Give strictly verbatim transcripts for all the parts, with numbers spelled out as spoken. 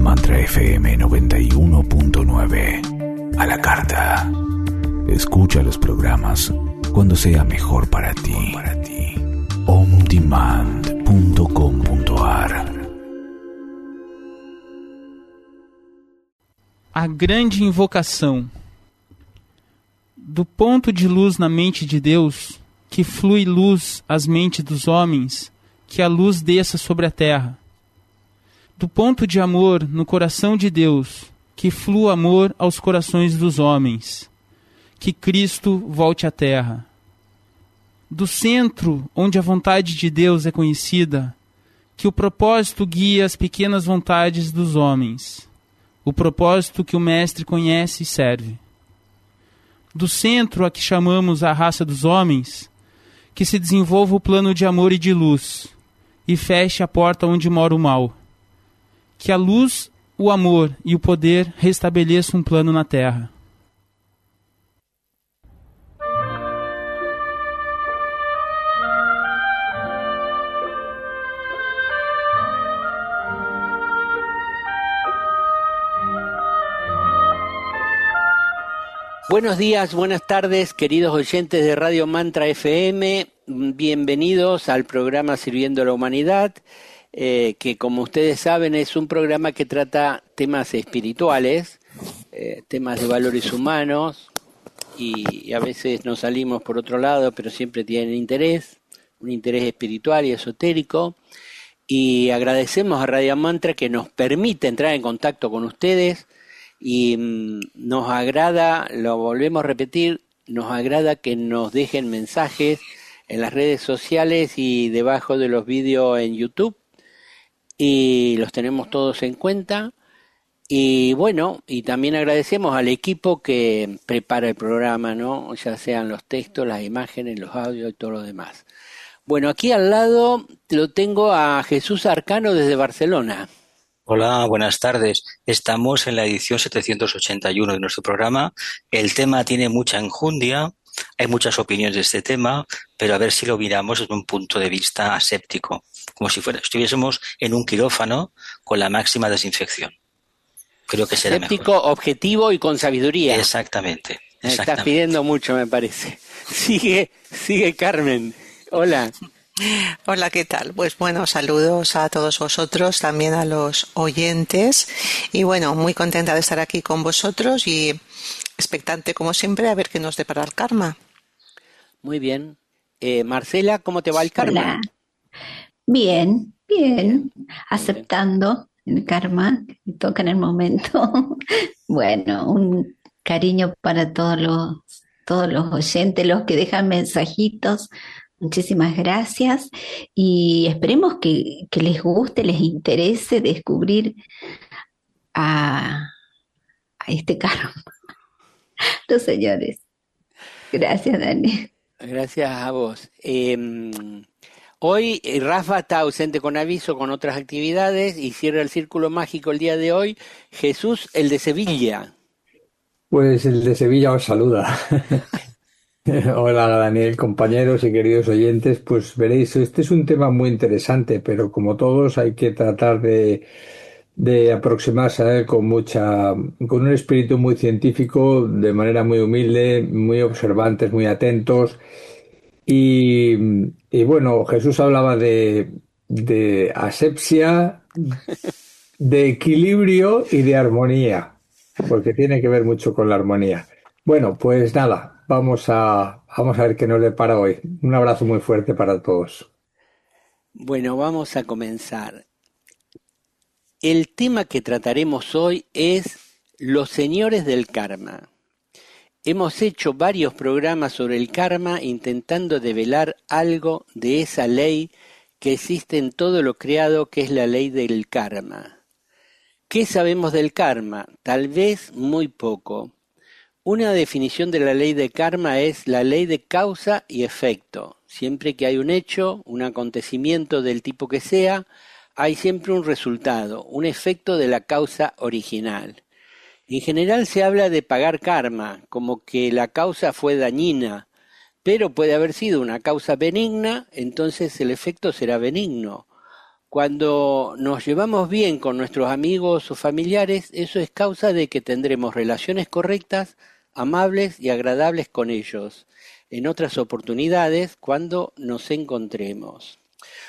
Mantra F M noventa y uno punto nueve. A la carta. Escucha los programas cuando sea mejor para ti. on demand punto com punto a r. A grande invocação. Do ponto de luz na mente de Deus, que flui luz às mentes dos homens, que a luz desça sobre a terra. Do ponto de amor no coração de Deus, que flua amor aos corações dos homens, que Cristo volte à terra. Do centro onde a vontade de Deus é conhecida, que o propósito guia as pequenas vontades dos homens, o propósito que o Mestre conhece e serve. Do centro a que chamamos a raça dos homens, que se desenvolva o plano de amor e de luz, e feche a porta onde mora o mal. Que a luz, o amor e o poder restabeleçam um plano na terra. Buenos días, buenas tardes, queridos oyentes de Radio Mantra F M. Bienvenidos al programa Sirviendo a la Humanidad, eh, que como ustedes saben es un programa que trata temas espirituales, eh, temas de valores humanos, y, y a veces nos salimos por otro lado, pero siempre tienen interés, un interés espiritual y esotérico. Y agradecemos a Radio Mantra que nos permite entrar en contacto con ustedes. Y mmm, nos agrada, lo volvemos a repetir, nos agrada que nos dejen mensajes en las redes sociales y debajo de los vídeos en YouTube, y los tenemos todos en cuenta. Y bueno, y también agradecemos al equipo que prepara el programa, ¿no? Ya sean los textos, las imágenes, los audios y todo lo demás. Bueno, aquí al lado lo tengo a Jesús Arcano desde Barcelona. Hola, buenas tardes. Estamos en la edición setecientos ochenta y uno de nuestro programa. El tema tiene mucha enjundia, hay muchas opiniones de este tema, pero a ver si lo miramos desde un punto de vista aséptico, como si fuera, estuviésemos en un quirófano con la máxima desinfección. Creo que será aséptico, mejor. Objetivo y con sabiduría. Exactamente. Me exactamente. estás pidiendo mucho, me parece. Sigue, sigue Carmen. Hola. Hola, ¿qué tal? Pues bueno, saludos a todos vosotros, también a los oyentes, y bueno, muy contenta de estar aquí con vosotros y expectante como siempre a ver qué nos depara el karma. Muy bien. Eh, Marcela, ¿cómo te va el karma? Hola. Bien, bien, aceptando el karma que toca en el momento. Bueno, un cariño para todos los, todos los oyentes, los que dejan mensajitos. Muchísimas gracias y esperemos que, que les guste, les interese descubrir a, a este karma, los señores. Gracias, Dani. Gracias a vos. Eh, hoy Rafa está ausente con aviso, con otras actividades, y cierra el círculo mágico el día de hoy Jesús, el de Sevilla. Pues el de Sevilla os saluda. Hola Daniel, compañeros y queridos oyentes, pues veréis, este es un tema muy interesante, pero como todos hay que tratar de, de aproximarse a él con mucha, con un espíritu muy científico, de manera muy humilde, muy observantes, muy atentos. Y, y bueno, Jesús hablaba de, de asepsia, de equilibrio y de armonía, porque tiene que ver mucho con la armonía. Bueno, pues nada, vamos a, vamos a ver qué nos depara hoy. Un abrazo muy fuerte para todos. Bueno, vamos a comenzar. El tema que trataremos hoy es los señores del karma. Hemos hecho varios programas sobre el karma intentando develar algo de esa ley que existe en todo lo creado, que es la ley del karma. ¿Qué sabemos del karma? Tal vez muy poco. Una definición de la ley de karma es la ley de causa y efecto. Siempre que hay un hecho, un acontecimiento del tipo que sea, hay siempre un resultado, un efecto de la causa original. En general se habla de pagar karma, como que la causa fue dañina, pero puede haber sido una causa benigna, entonces el efecto será benigno. Cuando nos llevamos bien con nuestros amigos o familiares, eso es causa de que tendremos relaciones correctas, amables y agradables con ellos en otras oportunidades cuando nos encontremos.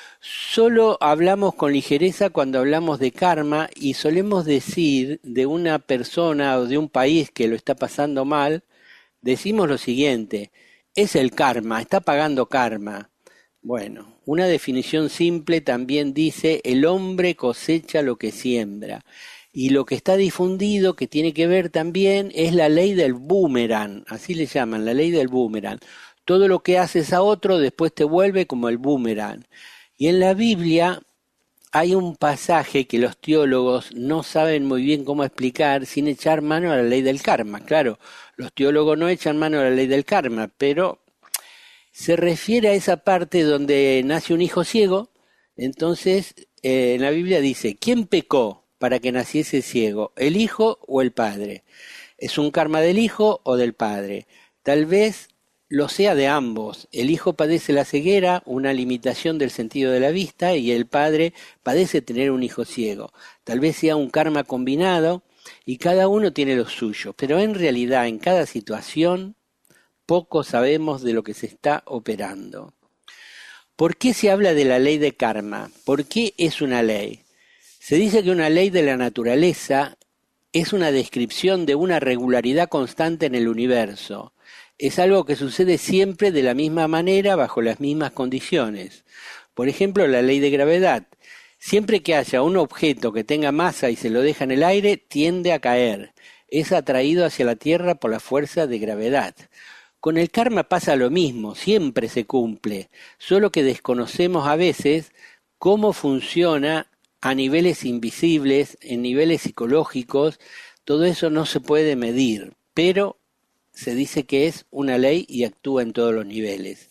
Solo hablamos con ligereza cuando hablamos de karma y solemos decir de una persona o de un país que lo está pasando mal, decimos lo siguiente: es el karma, está pagando karma. Bueno, una definición simple también dice: el hombre cosecha lo que siembra. Y lo que está difundido, que tiene que ver también, es la ley del boomerang, así le llaman, la ley del boomerang. Todo lo que haces a otro después te vuelve como el boomerang. Y en la Biblia hay un pasaje que los teólogos no saben muy bien cómo explicar sin echar mano a la ley del karma. Claro, los teólogos no echan mano a la ley del karma, pero se refiere a esa parte donde nace un hijo ciego. Entonces, eh, en la Biblia dice: ¿quién pecó para que naciese ciego, el hijo o el padre? ¿Es un karma del hijo o del padre? Tal vez lo sea de ambos. El hijo padece la ceguera, una limitación del sentido de la vista, y el padre padece tener un hijo ciego. Tal vez sea un karma combinado y cada uno tiene lo suyo, pero en realidad en cada situación poco sabemos de lo que se está operando. ¿Por qué se habla de la ley de karma? ¿Por qué es una ley? Se dice que una ley de la naturaleza es una descripción de una regularidad constante en el universo. Es algo que sucede siempre de la misma manera, bajo las mismas condiciones. Por ejemplo, la ley de gravedad. Siempre que haya un objeto que tenga masa y se lo deja en el aire, tiende a caer. Es atraído hacia la Tierra por la fuerza de gravedad. Con el karma pasa lo mismo, siempre se cumple, solo que desconocemos a veces cómo funciona a niveles invisibles, en niveles psicológicos. Todo eso no se puede medir, pero se dice que es una ley y actúa en todos los niveles.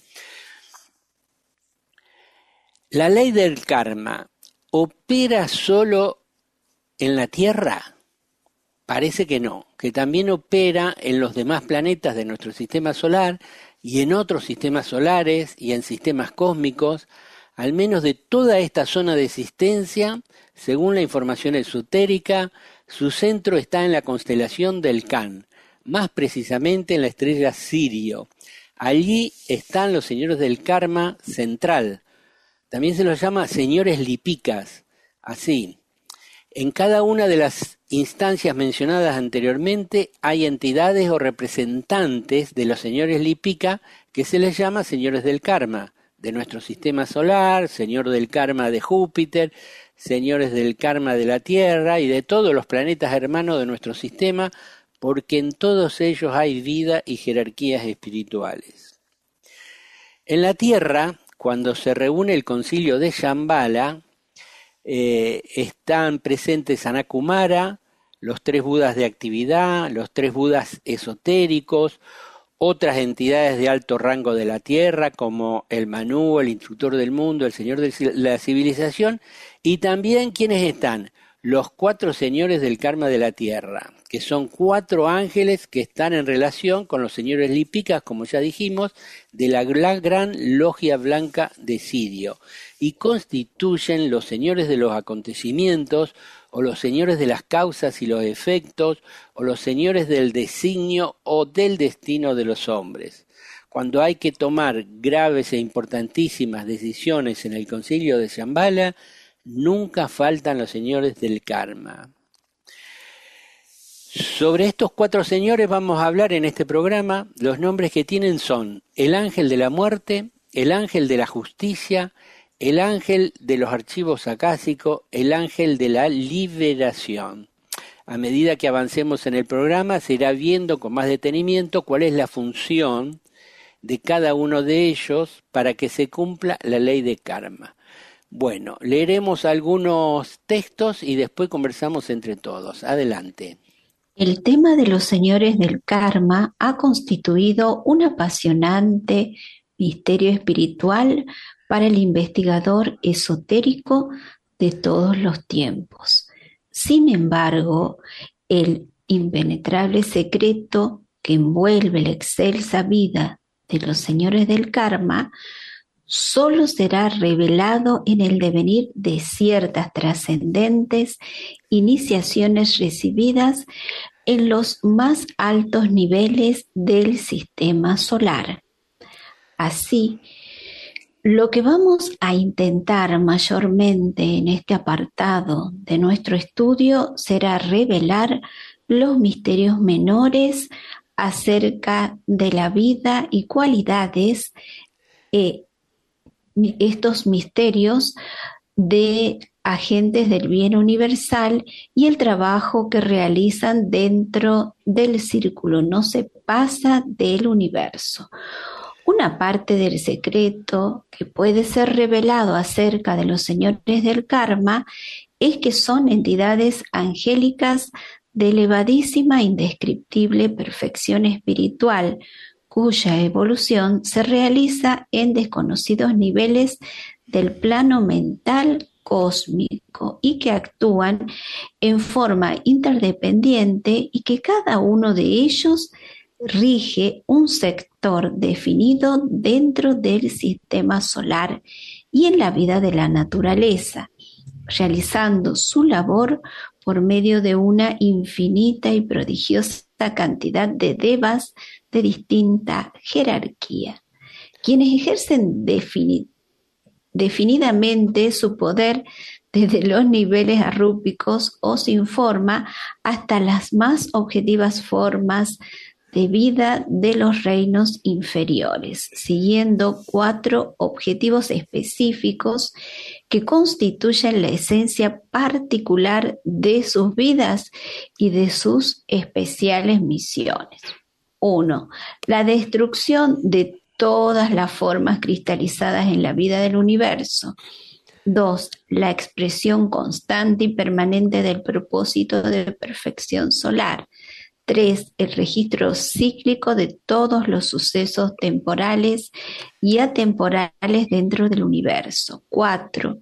¿La ley del karma opera solo en la Tierra? Parece que no, que también opera en los demás planetas de nuestro sistema solar y en otros sistemas solares y en sistemas cósmicos, al menos de toda esta zona de existencia. Según la información esotérica, su centro está en la constelación del Can, más precisamente en la estrella Sirio. Allí están los señores del karma central. También se los llama señores lipicas, así. En cada una de las instancias mencionadas anteriormente hay entidades o representantes de los señores Lipika que se les llama señores del karma, de nuestro sistema solar, señor del karma de Júpiter, señores del karma de la Tierra y de todos los planetas hermanos de nuestro sistema, porque en todos ellos hay vida y jerarquías espirituales. En la Tierra, cuando se reúne el concilio de Shambhala, Eh, están presentes Sanakumara, los tres budas de actividad, los tres budas esotéricos, otras entidades de alto rango de la Tierra como el Manú, el instructor del mundo, el señor de la civilización, y también quienes están, los cuatro señores del karma de la Tierra, que son cuatro ángeles que están en relación con los señores lípicas, como ya dijimos, de la gran logia blanca de Sirio, y constituyen los señores de los acontecimientos, o los señores de las causas y los efectos, o los señores del designio o del destino de los hombres. Cuando hay que tomar graves e importantísimas decisiones en el concilio de Shambhala, nunca faltan los señores del karma. Sobre estos cuatro señores vamos a hablar en este programa. Los nombres que tienen son el ángel de la muerte, el ángel de la justicia, el ángel de los archivos acásicos, el ángel de la liberación. A medida que avancemos en el programa se irá viendo con más detenimiento cuál es la función de cada uno de ellos para que se cumpla la ley de karma. Bueno, leeremos algunos textos y después conversamos entre todos. Adelante. El tema de los señores del karma ha constituido un apasionante misterio espiritual para el investigador esotérico de todos los tiempos. Sin embargo, el impenetrable secreto que envuelve la excelsa vida de los señores del karma solo será revelado en el devenir de ciertas trascendentes iniciaciones recibidas en los más altos niveles del sistema solar. Así, lo que vamos a intentar mayormente en este apartado de nuestro estudio será revelar los misterios menores acerca de la vida y cualidades, eh, estos misterios de agentes del bien universal y el trabajo que realizan dentro del círculo. No se pasa del universo. Una parte del secreto que puede ser revelado acerca de los señores del karma es que son entidades angélicas de elevadísima e indescriptible perfección espiritual, cuya evolución se realiza en desconocidos niveles del plano mental cósmico y que actúan en forma interdependiente y que cada uno de ellos rige un sector definido dentro del sistema solar y en la vida de la naturaleza, realizando su labor por medio de una infinita y prodigiosa cantidad de devas de distinta jerarquía, quienes ejercen defini- definidamente su poder desde los niveles arrúpicos o sin forma hasta las más objetivas formas de vida de los reinos inferiores, siguiendo cuatro objetivos específicos que constituyen la esencia particular de sus vidas y de sus especiales misiones. Uno, la destrucción de todas las formas cristalizadas en la vida del universo. Dos, la expresión constante y permanente del propósito de perfección solar. Tres, el registro cíclico de todos los sucesos temporales y atemporales dentro del universo. Cuatro,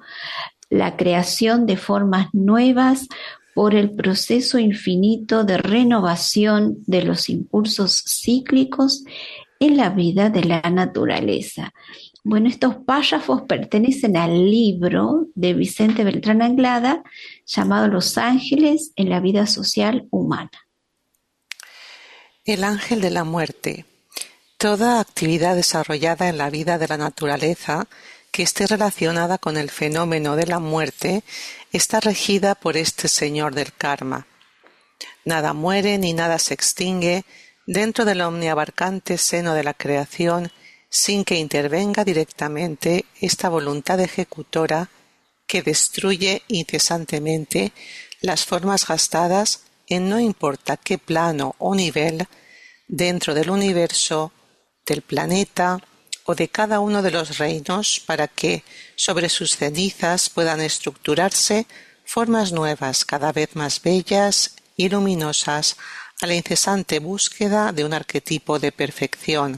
la creación de formas nuevas por el proceso infinito de renovación de los impulsos cíclicos en la vida de la naturaleza. Bueno, estos párrafos pertenecen al libro de Vicente Beltrán Anglada llamado Los Ángeles en la vida social humana. El ángel de la muerte. Toda actividad desarrollada en la vida de la naturaleza que esté relacionada con el fenómeno de la muerte está regida por este señor del karma. Nada muere ni nada se extingue dentro del omniabarcante seno de la creación sin que intervenga directamente esta voluntad ejecutora que destruye incesantemente las formas gastadas en no importa qué plano o nivel dentro del universo, del planeta o de cada uno de los reinos para que sobre sus cenizas puedan estructurarse formas nuevas cada vez más bellas y luminosas a la incesante búsqueda de un arquetipo de perfección.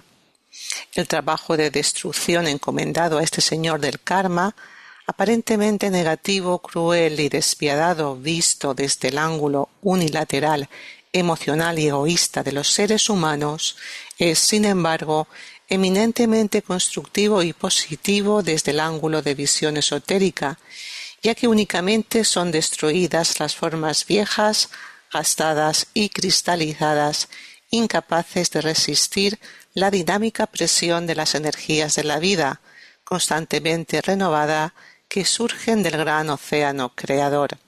El trabajo de destrucción encomendado a este señor del karma, aparentemente negativo, cruel y despiadado visto desde el ángulo unilateral, emocional y egoísta de los seres humanos, es, sin embargo, eminentemente constructivo y positivo desde el ángulo de visión esotérica, ya que únicamente son destruidas las formas viejas, gastadas y cristalizadas, incapaces de resistir la dinámica presión de las energías de la vida, constantemente renovada, que surgen del gran océano creador.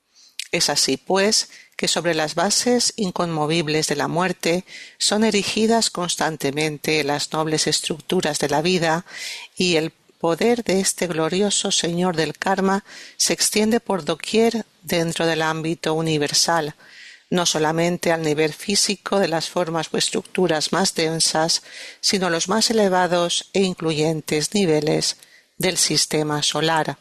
Es así, pues, que sobre las bases inconmovibles de la muerte son erigidas constantemente las nobles estructuras de la vida y el poder de este glorioso señor del karma se extiende por doquier dentro del ámbito universal, no solamente al nivel físico de las formas o estructuras más densas, sino a los más elevados e incluyentes niveles del sistema solar.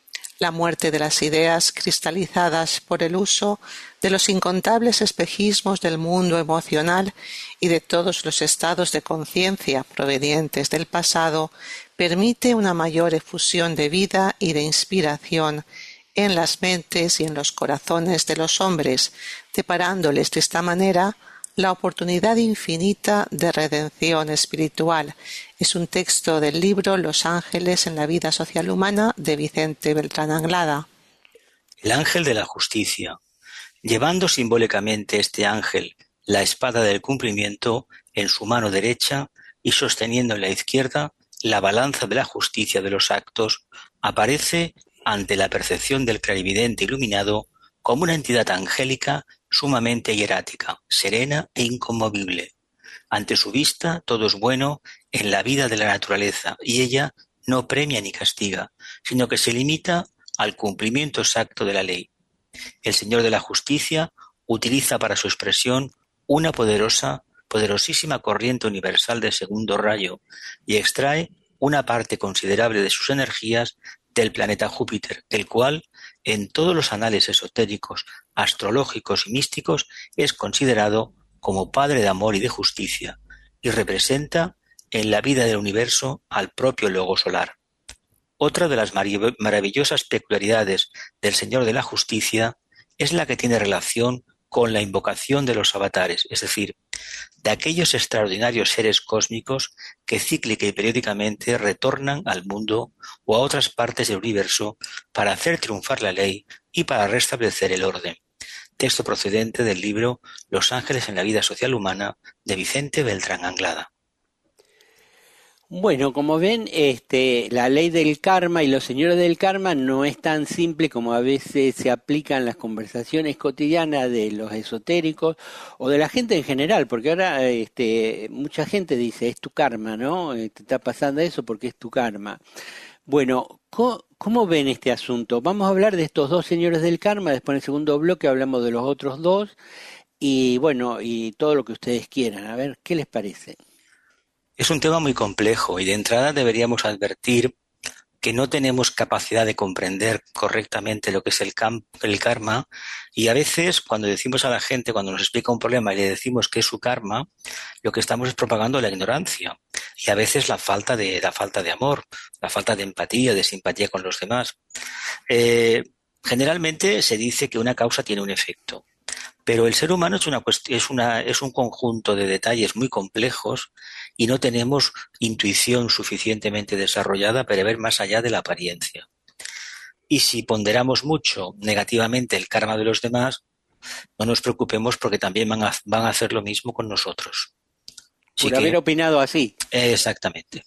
La muerte de las ideas cristalizadas por el uso de los incontables espejismos del mundo emocional y de todos los estados de conciencia provenientes del pasado permite una mayor efusión de vida y de inspiración en las mentes y en los corazones de los hombres, deparándoles de esta manera la oportunidad infinita de redención espiritual. Es un texto del libro Los ángeles en la vida social humana de Vicente Beltrán Anglada. El ángel de la justicia. Llevando simbólicamente este ángel la espada del cumplimiento en su mano derecha y sosteniendo en la izquierda la balanza de la justicia de los actos, aparece ante la percepción del clarividente iluminado como una entidad angélica sumamente hierática, serena e inconmovible. Ante su vista todo es bueno en la vida de la naturaleza y ella no premia ni castiga, sino que se limita al cumplimiento exacto de la ley. El Señor de la Justicia utiliza para su expresión una poderosa, poderosísima corriente universal de segundo rayo y extrae una parte considerable de sus energías del planeta Júpiter, el cual, en todos los anales esotéricos, astrológicos y místicos, es considerado como padre de amor y de justicia, y representa en la vida del universo al propio logo solar. Otra de las maravillosas peculiaridades del Señor de la Justicia es la que tiene relación con la invocación de los avatares, es decir, de aquellos extraordinarios seres cósmicos que cíclica y periódicamente retornan al mundo o a otras partes del universo para hacer triunfar la ley y para restablecer el orden. Texto procedente del libro Los ángeles en la vida social humana de Vicente Beltrán Anglada. Bueno, como ven, este, la ley del karma y los señores del karma no es tan simple como a veces se aplica en las conversaciones cotidianas de los esotéricos o de la gente en general, porque ahora este, mucha gente dice, es tu karma, ¿no? Te está pasando eso porque es tu karma. Bueno, ¿cómo, cómo ven este asunto? Vamos a hablar de estos dos señores del karma, después en el segundo bloque hablamos de los otros dos y bueno, y todo lo que ustedes quieran. A ver, ¿qué les parece? Es un tema muy complejo y de entrada deberíamos advertir que no tenemos capacidad de comprender correctamente lo que es el, cam- el karma y a veces cuando decimos a la gente, cuando nos explica un problema y le decimos que es su karma, lo que estamos es propagando la ignorancia y a veces la falta de, la falta de amor, la falta de empatía, de simpatía con los demás. Eh, generalmente se dice que una causa tiene un efecto. Pero el ser humano es, una cuest- es, una, es un conjunto de detalles muy complejos y no tenemos intuición suficientemente desarrollada para ver más allá de la apariencia. Y si ponderamos mucho negativamente el karma de los demás, no nos preocupemos porque también van a, van a hacer lo mismo con nosotros. Así Por que, haber opinado así. Exactamente.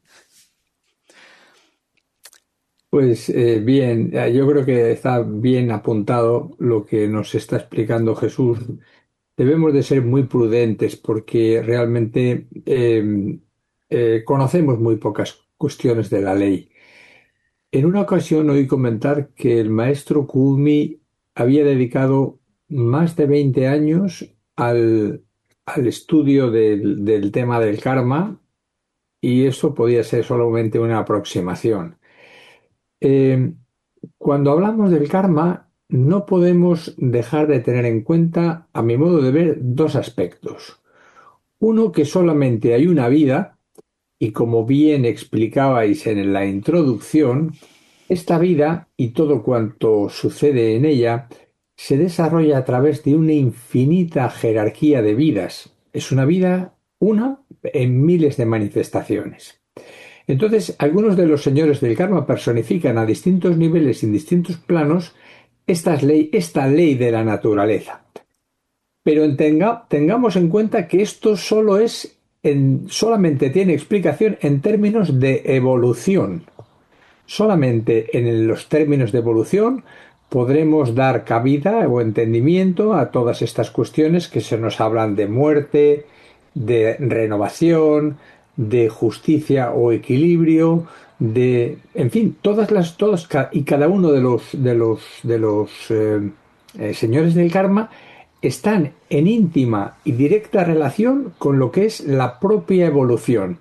Pues eh, bien, eh, yo creo que está bien apuntado lo que nos está explicando Jesús. Debemos de ser muy prudentes porque realmente eh, eh, conocemos muy pocas cuestiones de la ley. En una ocasión oí comentar que el maestro Kumi había dedicado más de veinte años al, al estudio del, del tema del karma y eso podía ser solamente una aproximación. Eh, cuando hablamos del karma, no podemos dejar de tener en cuenta, a mi modo de ver, dos aspectos. Uno, que solamente hay una vida, y como bien explicabais en la introducción, esta vida y todo cuanto sucede en ella se desarrolla a través de una infinita jerarquía de vidas. Es una vida, una, en miles de manifestaciones. Entonces, algunos de los señores del karma personifican a distintos niveles y en distintos planos esta ley, esta ley de la naturaleza. Pero tenga, tengamos en cuenta que esto solo es en, solamente tiene explicación en términos de evolución. Solamente en los términos de evolución podremos dar cabida o entendimiento a todas estas cuestiones que se nos hablan de muerte, de renovación, de justicia o equilibrio, de, en fin, todas las, todos y cada uno de los de los de los eh, eh, señores del karma están en íntima y directa relación con lo que es la propia evolución.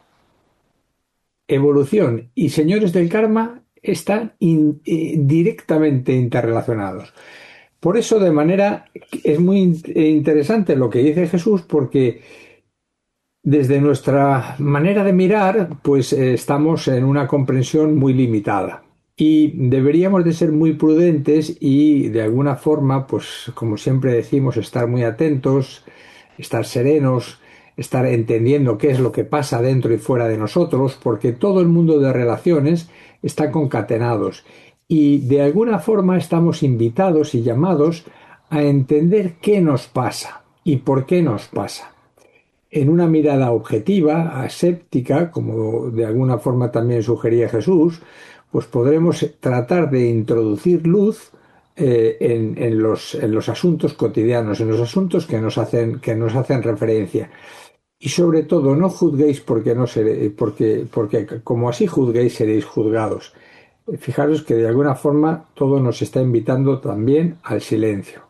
Evolución y señores del karma están in, in, directamente interrelacionados. Por eso, de manera, es muy interesante lo que dice Jesús, porque desde nuestra manera de mirar, pues eh, estamos en una comprensión muy limitada. Y deberíamos de ser muy prudentes y, de alguna forma, pues como siempre decimos, estar muy atentos, estar serenos, estar entendiendo qué es lo que pasa dentro y fuera de nosotros, porque todo el mundo de relaciones está concatenados y de alguna forma estamos invitados y llamados a entender qué nos pasa y por qué nos pasa. En una mirada objetiva, aséptica, como de alguna forma también sugería Jesús, pues podremos tratar de introducir luz eh, en, en, los, en los asuntos cotidianos, en los asuntos que nos hacen, que nos hacen referencia. Y sobre todo, no juzguéis porque, no seré, porque, porque como así juzguéis seréis juzgados. Fijaros que de alguna forma todo nos está invitando también al silencio.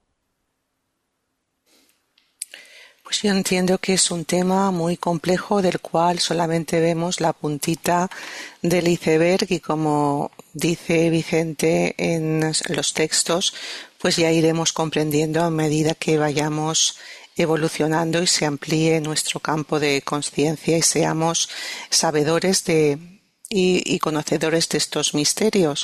Pues yo entiendo que es un tema muy complejo del cual solamente vemos la puntita del iceberg y como dice Vicente en los textos, pues ya iremos comprendiendo a medida que vayamos evolucionando y se amplíe nuestro campo de conciencia y seamos sabedores de y, y conocedores de estos misterios.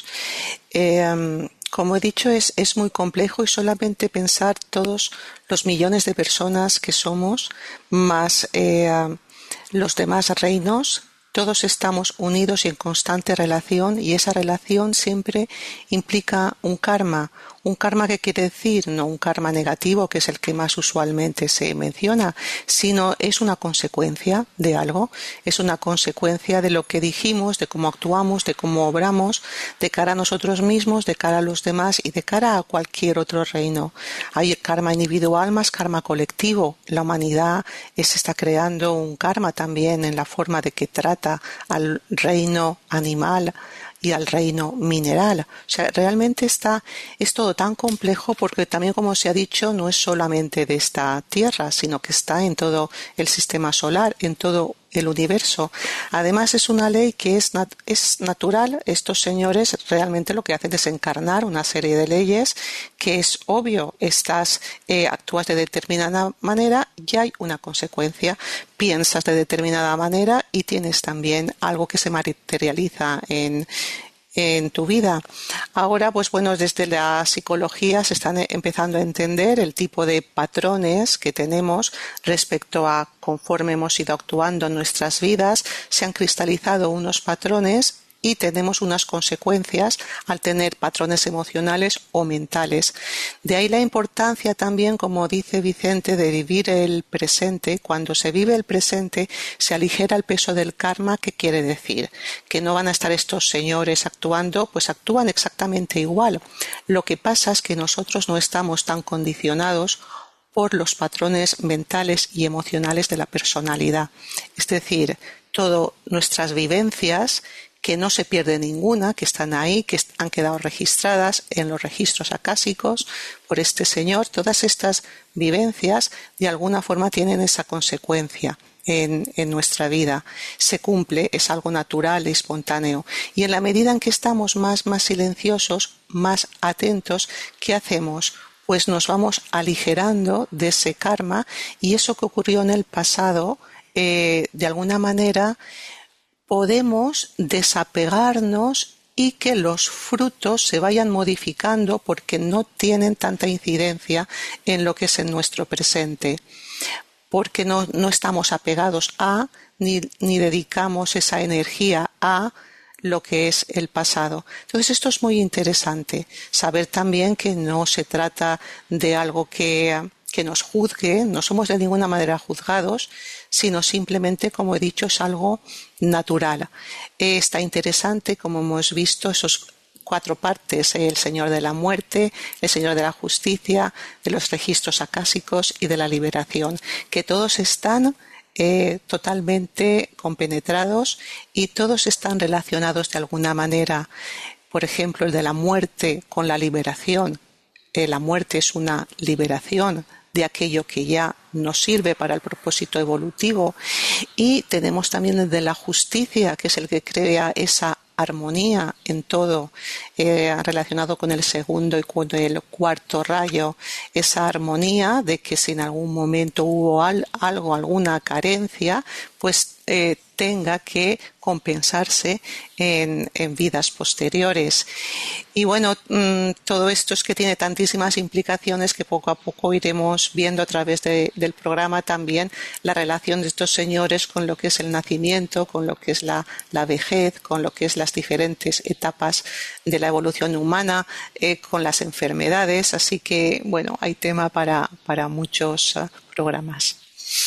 Eh, Como he dicho, es, es muy complejo y solamente pensar todos los millones de personas que somos, más eh, los demás reinos, todos estamos unidos y en constante relación y esa relación siempre implica un karma. Un karma que quiere decir, no un karma negativo, que es el que más usualmente se menciona, sino es una consecuencia de algo, es una consecuencia de lo que dijimos, de cómo actuamos, de cómo obramos, de cara a nosotros mismos, de cara a los demás y de cara a cualquier otro reino. Hay karma individual más karma colectivo. La humanidad se está creando un karma también en la forma de que trata al reino animal y al reino mineral. O sea, realmente está, es todo tan complejo porque también, como se ha dicho, no es solamente de esta Tierra, sino que está en todo el sistema solar, en todo el universo. Además, es una ley que es, nat- es natural. Estos señores realmente lo que hacen es encarnar una serie de leyes que es obvio, estás, eh, actúas de determinada manera y hay una consecuencia. Piensas de determinada manera y tienes también algo que se materializa en en tu vida. Ahora, pues bueno, desde la psicología se están empezando a entender el tipo de patrones que tenemos respecto a conforme hemos ido actuando en nuestras vidas. Se han cristalizado unos patrones y tenemos unas consecuencias al tener patrones emocionales o mentales. De ahí la importancia también, como dice Vicente, de vivir el presente. Cuando se vive el presente, se aligera el peso del karma. ¿Qué quiere decir? Que no van a estar estos señores actuando, pues actúan exactamente igual. Lo que pasa es que nosotros no estamos tan condicionados por los patrones mentales y emocionales de la personalidad. Es decir, todas nuestras vivencias, que no se pierde ninguna, que están ahí, que han quedado registradas en los registros acásicos por este señor. Todas estas vivencias de alguna forma tienen esa consecuencia en, en nuestra vida. Se cumple, es algo natural y espontáneo. Y en la medida en que estamos más, más silenciosos, más atentos, ¿qué hacemos? Pues nos vamos aligerando de ese karma y eso que ocurrió en el pasado, eh, de alguna manera, podemos desapegarnos y que los frutos se vayan modificando porque no tienen tanta incidencia en lo que es en nuestro presente, porque no, no estamos apegados a ni, ni dedicamos esa energía a lo que es el pasado. Entonces esto es muy interesante, saber también que no se trata de algo que, que nos juzgue, no somos de ninguna manera juzgados, sino simplemente, como he dicho, es algo natural. Eh, está interesante, como hemos visto, esos cuatro partes, eh, el Señor de la muerte, el Señor de la justicia, de los registros acásicos y de la liberación, que todos están eh, totalmente compenetrados y todos están relacionados de alguna manera. Por ejemplo, el de la muerte con la liberación. Eh, la muerte es una liberación de aquello que ya nos sirve para el propósito evolutivo. Y tenemos también el de la justicia, que es el que crea esa armonía en todo, eh, relacionado con el segundo y con el cuarto rayo, esa armonía de que si en algún momento hubo al, algo, alguna carencia, pues eh, tenga que compensarse en, en vidas posteriores. Y bueno, mmm, todo esto es que tiene tantísimas implicaciones que poco a poco iremos viendo a través de, del programa también la relación de estos señores con lo que es el nacimiento, con lo que es la, la vejez, con lo que es las diferentes etapas de la evolución humana, eh, con las enfermedades. Así que, bueno, hay tema para, para muchos uh, programas.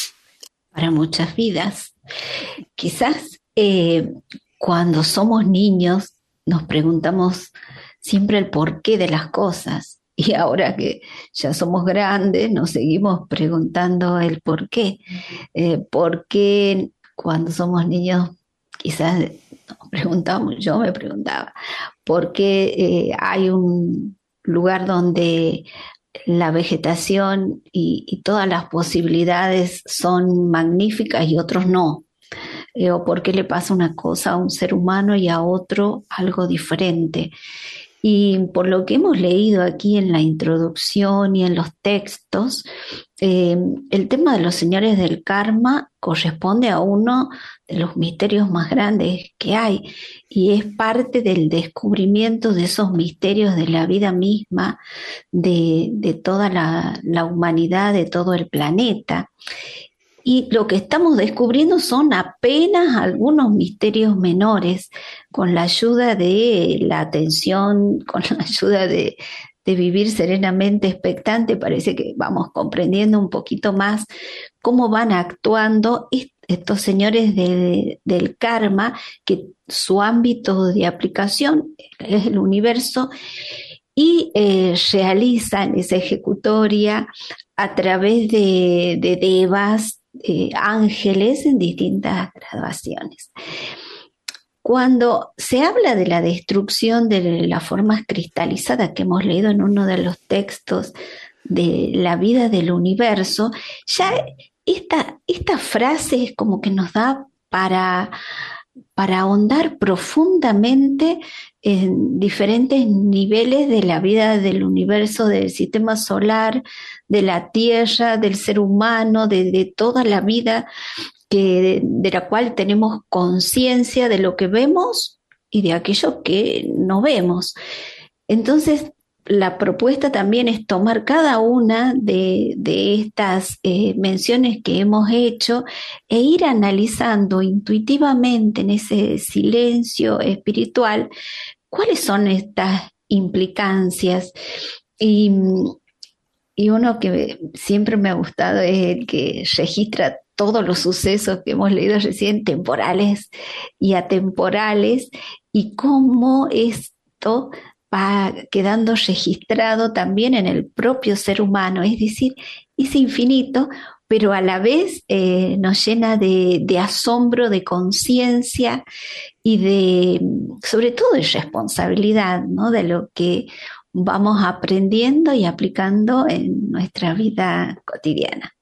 Para muchas vidas. Quizás eh, cuando somos niños nos preguntamos siempre el porqué de las cosas, y ahora que ya somos grandes nos seguimos preguntando el porqué. Eh, ¿Por qué cuando somos niños quizás nos preguntamos, yo me preguntaba, por qué eh, hay un lugar donde la vegetación y, y todas las posibilidades son magníficas y otros no? Eh, o por qué le pasa una cosa a un ser humano y a otro algo diferente. Y por lo que hemos leído aquí en la introducción y en los textos, eh, el tema de los señores del karma corresponde a uno de los misterios más grandes que hay, y es parte del descubrimiento de esos misterios de la vida misma, de, de toda la, la humanidad, de todo el planeta. Y lo que estamos descubriendo son apenas algunos misterios menores, con la ayuda de la atención, con la ayuda de, de vivir serenamente expectante. Parece que vamos comprendiendo un poquito más cómo van actuando estos señores de, del karma, que su ámbito de aplicación es el universo, y eh, realizan esa ejecutoria a través de, de devas, Eh, ángeles en distintas graduaciones. Cuando se habla de la destrucción de las formas cristalizadas que hemos leído en uno de los textos de la vida del universo, ya esta, esta frase es como que nos da para, para ahondar profundamente en diferentes niveles de la vida del universo, del sistema solar, de la Tierra, del ser humano, de, de toda la vida que, de, de la cual tenemos conciencia, de lo que vemos y de aquello que no vemos. Entonces, la propuesta también es tomar cada una de, de estas eh, menciones que hemos hecho e ir analizando intuitivamente en ese silencio espiritual cuáles son estas implicancias. Y, y uno que siempre me ha gustado es el que registra todos los sucesos que hemos leído recién, temporales y atemporales, y cómo esto va quedando registrado también en el propio ser humano, es decir, es infinito, pero a la vez eh, nos llena de, de asombro, de conciencia y de, sobre todo, de responsabilidad, ¿no? De lo que vamos aprendiendo y aplicando en nuestra vida cotidiana.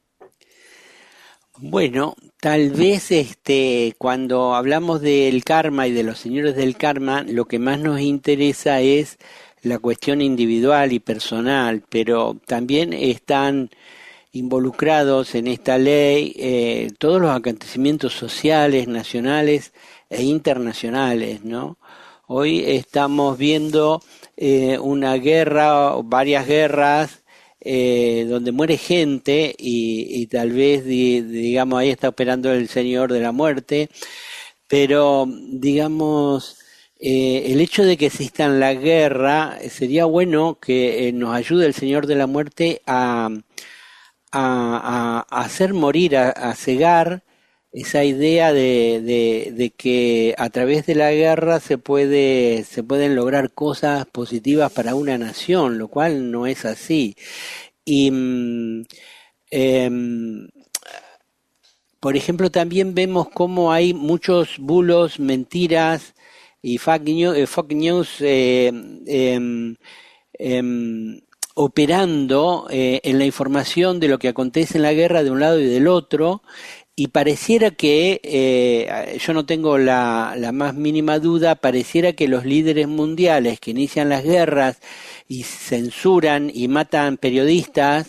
Bueno, tal vez este, cuando hablamos del karma y de los señores del karma, lo que más nos interesa es la cuestión individual y personal, pero también están involucrados en esta ley eh, todos los acontecimientos sociales, nacionales e internacionales, ¿no? Hoy estamos viendo eh, una guerra, o varias guerras, Eh, donde muere gente y, y tal vez di, digamos ahí está operando el Señor de la Muerte, pero digamos eh, el hecho de que exista la guerra, sería bueno que eh, nos ayude el Señor de la Muerte a, a, a, a hacer morir, a, a cegar esa idea de, de, de que a través de la guerra se puede se pueden lograr cosas positivas para una nación, lo cual no es así. Y eh, por ejemplo, también vemos cómo hay muchos bulos, mentiras y fake news, eh, fake news eh, eh, eh, operando eh, en la información de lo que acontece en la guerra de un lado y del otro. Y pareciera que, eh, yo no tengo la, la más mínima duda, pareciera que los líderes mundiales que inician las guerras y censuran y matan periodistas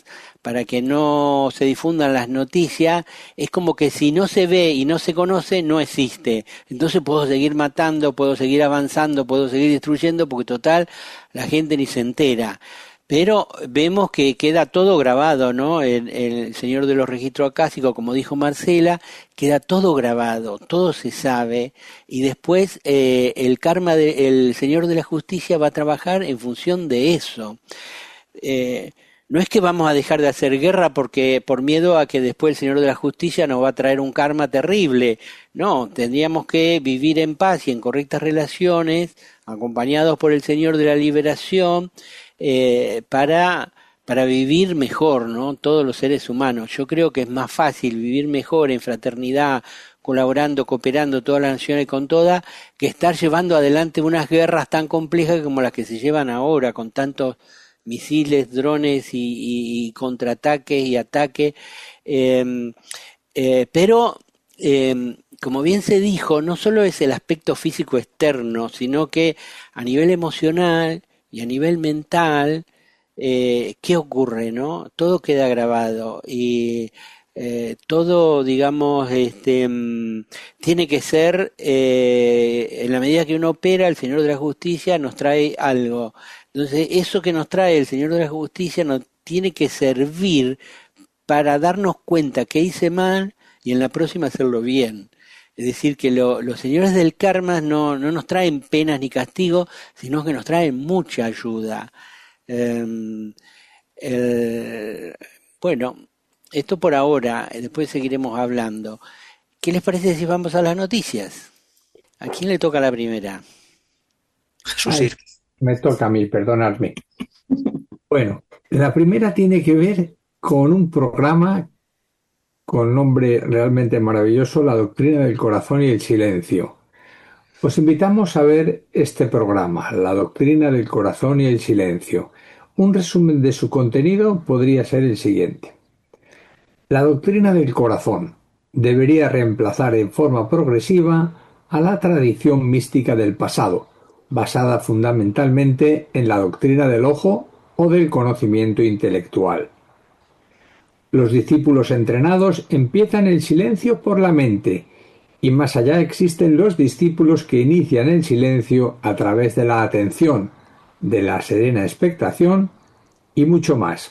para que no se difundan las noticias, es como que si no se ve y no se conoce, no existe. Entonces puedo seguir matando, puedo seguir avanzando, puedo seguir destruyendo, porque total, la gente ni se entera. Pero vemos que queda todo grabado, ¿no? El, el Señor de los Registros Acásicos, como dijo Marcela, queda todo grabado, todo se sabe, y después eh, el karma del Señor de la Justicia va a trabajar en función de eso. Eh, no es que vamos a dejar de hacer guerra porque por miedo a que después el Señor de la Justicia nos va a traer un karma terrible. No, tendríamos que vivir en paz y en correctas relaciones, acompañados por el Señor de la Liberación, Eh, para, para vivir mejor, ¿no? Todos los seres humanos. Yo creo que es más fácil vivir mejor en fraternidad, colaborando, cooperando todas las naciones con todas, que estar llevando adelante unas guerras tan complejas como las que se llevan ahora, con tantos misiles, drones y, y, y contraataques y ataques. Eh, eh, pero, eh, como bien se dijo, no solo es el aspecto físico externo, sino que a nivel emocional y a nivel mental, eh, ¿qué ocurre, no? Todo queda grabado y eh, todo, digamos, este, mm, tiene que ser, eh, en la medida que uno opera, el Señor de la Justicia nos trae algo. Entonces, eso que nos trae el Señor de la Justicia nos tiene que servir para darnos cuenta que hice mal y en la próxima hacerlo bien. Es decir, que lo, los señores del karma no, no nos traen penas ni castigos, sino que nos traen mucha ayuda. Eh, eh, bueno, esto por ahora, después seguiremos hablando. ¿Qué les parece si vamos a las noticias? ¿A quién le toca la primera? Jesús. Ay, me toca a mí, perdonadme. Bueno, la primera tiene que ver con un programa con nombre realmente maravilloso, La Doctrina del Corazón y el Silencio. Os invitamos a ver este programa, La Doctrina del Corazón y el Silencio. Un resumen de su contenido podría ser el siguiente. La doctrina del corazón debería reemplazar en forma progresiva a la tradición mística del pasado, basada fundamentalmente en la doctrina del ojo o del conocimiento intelectual. Los discípulos entrenados empiezan el silencio por la mente, y más allá existen los discípulos que inician el silencio a través de la atención, de la serena expectación y mucho más.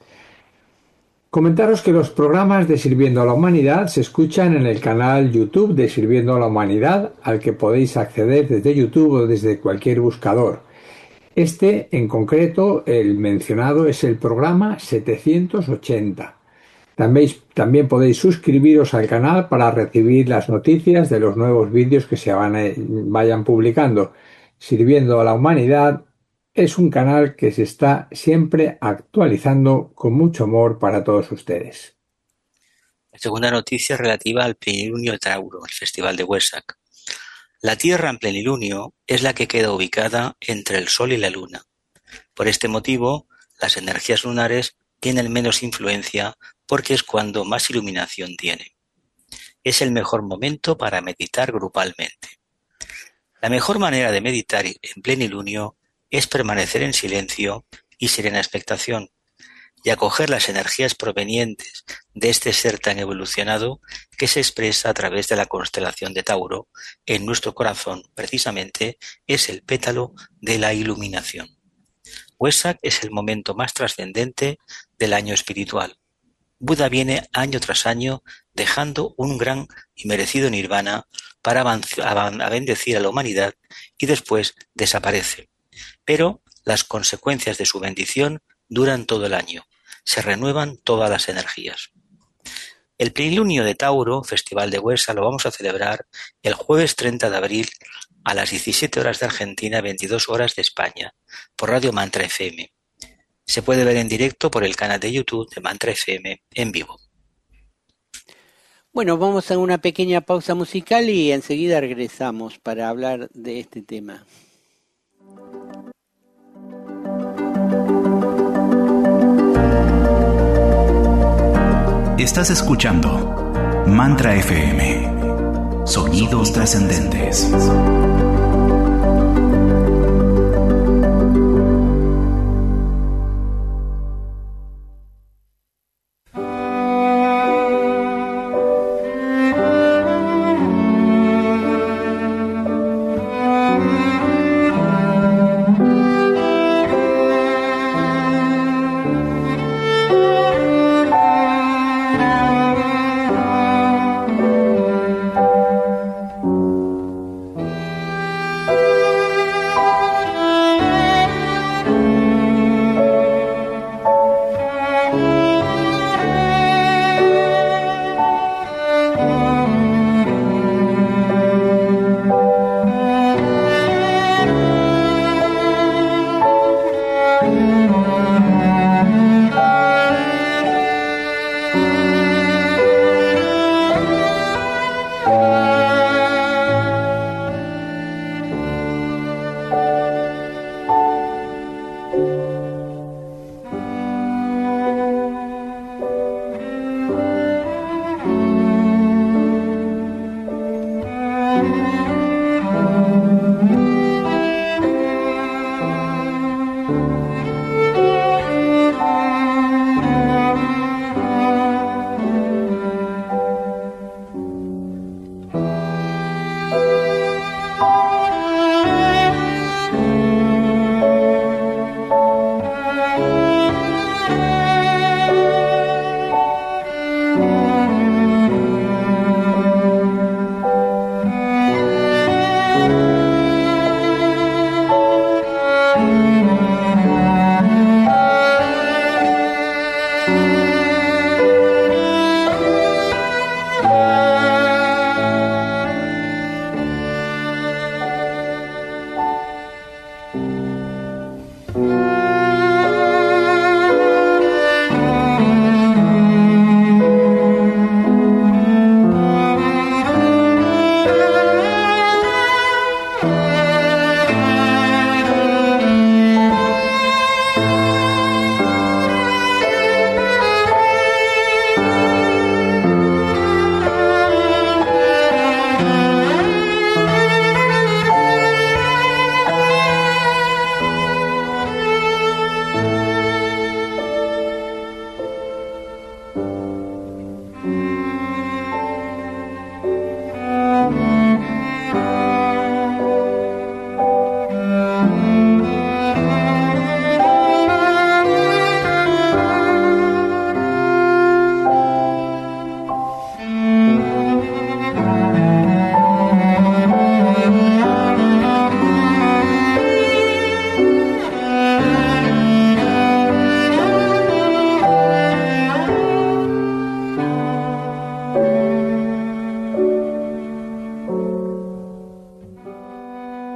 Comentaros que los programas de Sirviendo a la Humanidad se escuchan en el canal YouTube de Sirviendo a la Humanidad, al que podéis acceder desde YouTube o desde cualquier buscador. Este, en concreto, el mencionado, es el programa setecientos ochenta. También, también podéis suscribiros al canal para recibir las noticias de los nuevos vídeos que se van a, vayan publicando. Sirviendo a la Humanidad es un canal que se está siempre actualizando con mucho amor para todos ustedes. La segunda noticia es relativa al plenilunio de Tauro, el Festival de Wesak. La Tierra en plenilunio es la que queda ubicada entre el Sol y la Luna. Por este motivo, las energías lunares tienen menos influencia porque es cuando más iluminación tiene. Es el mejor momento para meditar grupalmente. La mejor manera de meditar en plenilunio es permanecer en silencio y serena expectación, y acoger las energías provenientes de este ser tan evolucionado que se expresa a través de la constelación de Tauro. En nuestro corazón, precisamente, es el pétalo de la iluminación. Wesak es el momento más trascendente del año espiritual. Buda viene año tras año dejando un gran y merecido nirvana para a bendecir a la humanidad y después desaparece. Pero las consecuencias de su bendición duran todo el año. Se renuevan todas las energías. El plenilunio de Tauro, Festival de Wesak, lo vamos a celebrar el jueves treinta de abril a las diecisiete horas de Argentina, veintidós horas de España, por Radio Mantra F M. Se puede ver en directo por el canal de YouTube de Mantra F M en vivo. Bueno, vamos a una pequeña pausa musical y enseguida regresamos para hablar de este tema. Estás escuchando Mantra F M. Sonidos trascendentes.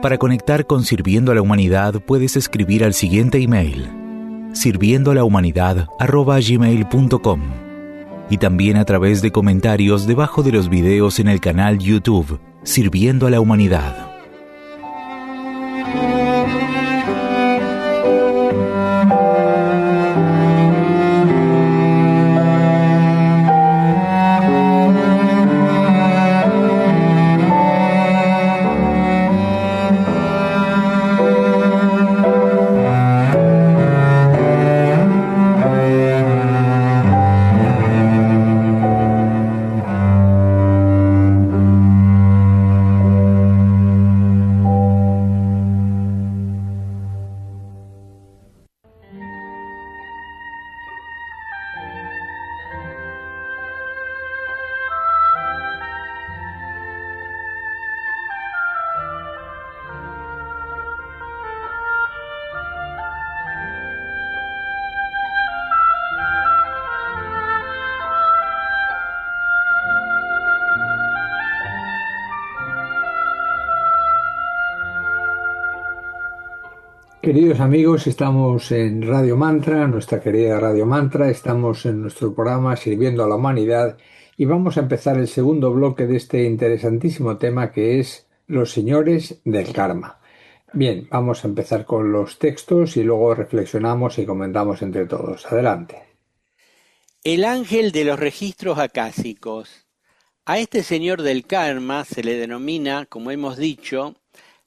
Para conectar con Sirviendo a la Humanidad puedes escribir al siguiente email: sirviendolahumanidad arroba gmail punto com, y también a través de comentarios debajo de los videos en el canal YouTube Sirviendo a la Humanidad. Queridos amigos, estamos en Radio Mantra, nuestra querida Radio Mantra, estamos en nuestro programa Sirviendo a la Humanidad y vamos a empezar el segundo bloque de este interesantísimo tema que es los señores del karma. Bien, vamos a empezar con los textos y luego reflexionamos y comentamos entre todos. Adelante. El ángel de los registros acásicos. A este señor del karma se le denomina, como hemos dicho,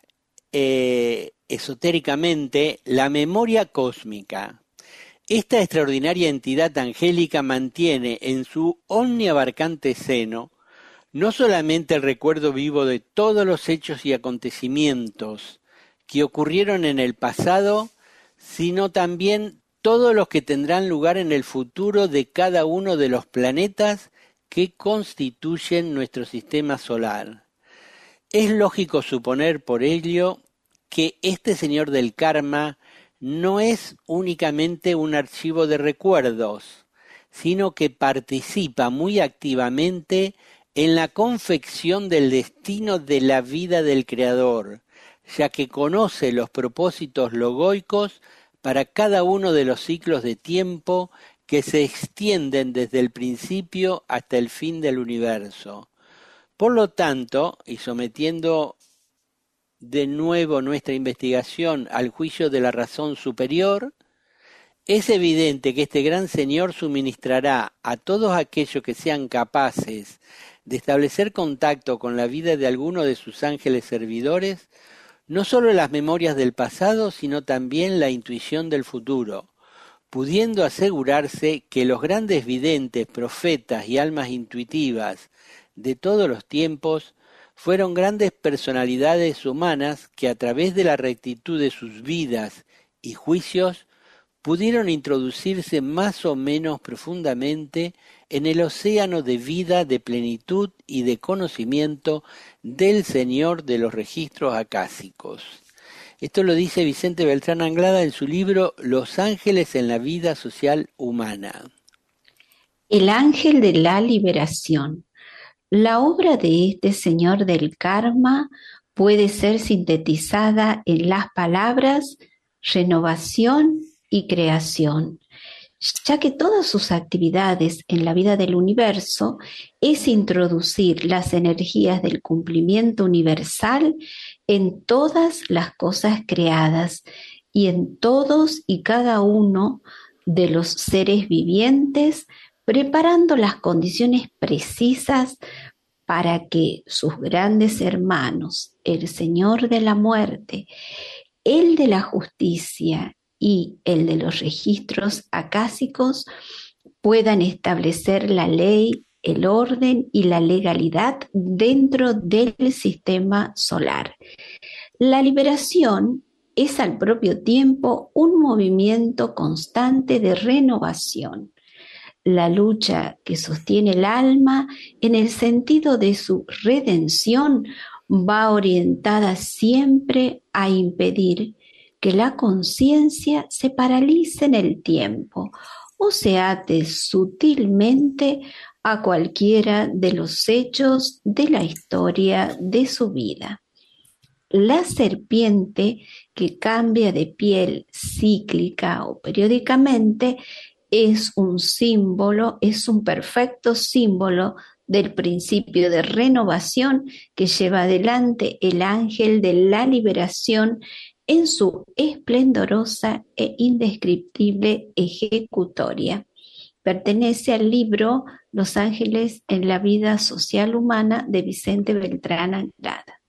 eh, esotéricamente, la memoria cósmica. Esta extraordinaria entidad angélica mantiene en su omniabarcante seno no solamente el recuerdo vivo de todos los hechos y acontecimientos que ocurrieron en el pasado, sino también todos los que tendrán lugar en el futuro de cada uno de los planetas que constituyen nuestro sistema solar. Es lógico suponer por ello que este señor del karma no es únicamente un archivo de recuerdos, sino que participa muy activamente en la confección del destino de la vida del Creador, ya que conoce los propósitos logoicos para cada uno de los ciclos de tiempo que se extienden desde el principio hasta el fin del universo. Por lo tanto, y sometiendo de nuevo nuestra investigación al juicio de la razón superior, es evidente que este gran Señor suministrará a todos aquellos que sean capaces de establecer contacto con la vida de alguno de sus ángeles servidores, no solo las memorias del pasado, sino también la intuición del futuro, pudiendo asegurarse que los grandes videntes, profetas y almas intuitivas de todos los tiempos fueron grandes personalidades humanas que a través de la rectitud de sus vidas y juicios pudieron introducirse más o menos profundamente en el océano de vida, de plenitud y de conocimiento del Señor de los registros acásicos. Esto lo dice Vicente Beltrán Anglada en su libro Los ángeles en la vida social humana. El ángel de la liberación. La obra de este señor del karma puede ser sintetizada en las palabras renovación y creación, ya que todas sus actividades en la vida del universo es introducir las energías del cumplimiento universal en todas las cosas creadas y en todos y cada uno de los seres vivientes, preparando las condiciones precisas para que sus grandes hermanos, el Señor de la muerte, el de la justicia y el de los registros acásicos, puedan establecer la ley, el orden y la legalidad dentro del sistema solar. La liberación es al propio tiempo un movimiento constante de renovación. La lucha que sostiene el alma en el sentido de su redención va orientada siempre a impedir que la conciencia se paralice en el tiempo o se ate sutilmente a cualquiera de los hechos de la historia de su vida. la serpiente que cambia de piel cíclica o periódicamente es un símbolo, es un perfecto símbolo del principio de renovación que lleva adelante el ángel de la liberación en su esplendorosa e indescriptible ejecutoria. Pertenece al libro Los ángeles en la vida social humana de Vicente Beltrán Anglada.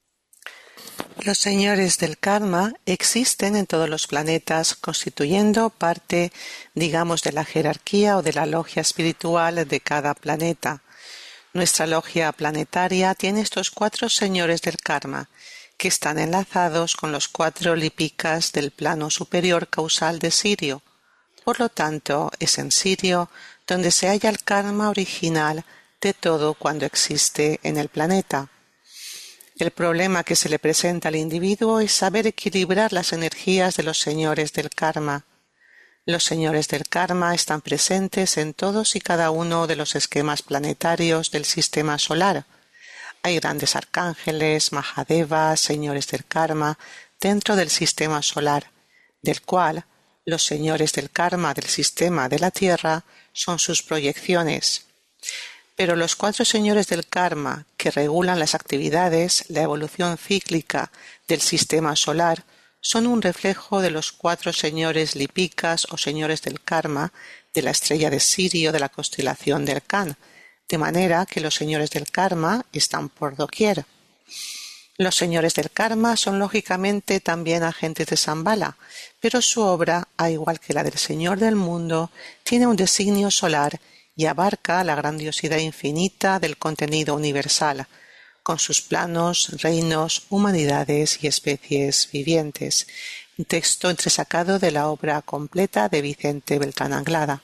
Los señores del karma existen en todos los planetas, constituyendo parte, digamos, de la jerarquía o de la logia espiritual de cada planeta. Nuestra logia planetaria tiene estos cuatro señores del karma, que están enlazados con los cuatro lipikas del plano superior causal de Sirio. Por lo tanto, es en Sirio donde se halla el karma original de todo cuando existe en el planeta. El problema que se le presenta al individuo es saber equilibrar las energías de los señores del karma. Los señores del karma están presentes en todos y cada uno de los esquemas planetarios del sistema solar. Hay grandes arcángeles, Mahadevas, señores del karma, dentro del sistema solar, del cual los señores del karma del sistema de la Tierra son sus proyecciones. Pero los cuatro señores del karma que regulan las actividades, la evolución cíclica del sistema solar, son un reflejo de los cuatro señores lipikas o señores del karma de la estrella de Sirio de la constelación del Can, de manera que los señores del karma están por doquier. Los señores del karma son lógicamente también agentes de Shambhala, pero su obra, al igual que la del Señor del Mundo, tiene un designio solar y abarca la grandiosidad infinita del contenido universal, con sus planos, reinos, humanidades y especies vivientes. Un texto entresacado de la obra completa de Vicente Beltrán Anglada.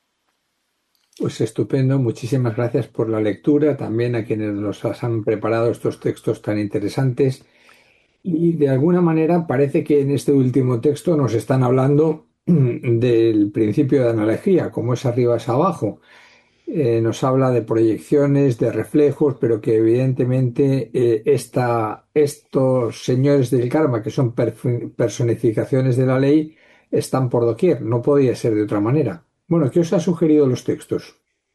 Pues estupendo, muchísimas gracias por la lectura, también a quienes nos han preparado estos textos tan interesantes. Y de alguna manera parece que en este último texto nos están hablando del principio de analogía, como es arriba es abajo. Eh, nos habla de proyecciones, de reflejos, pero que evidentemente eh, esta, estos señores del karma, que son personificaciones de la ley, están por doquier. No podía ser de otra manera. Bueno, ¿qué os ha sugerido los textos?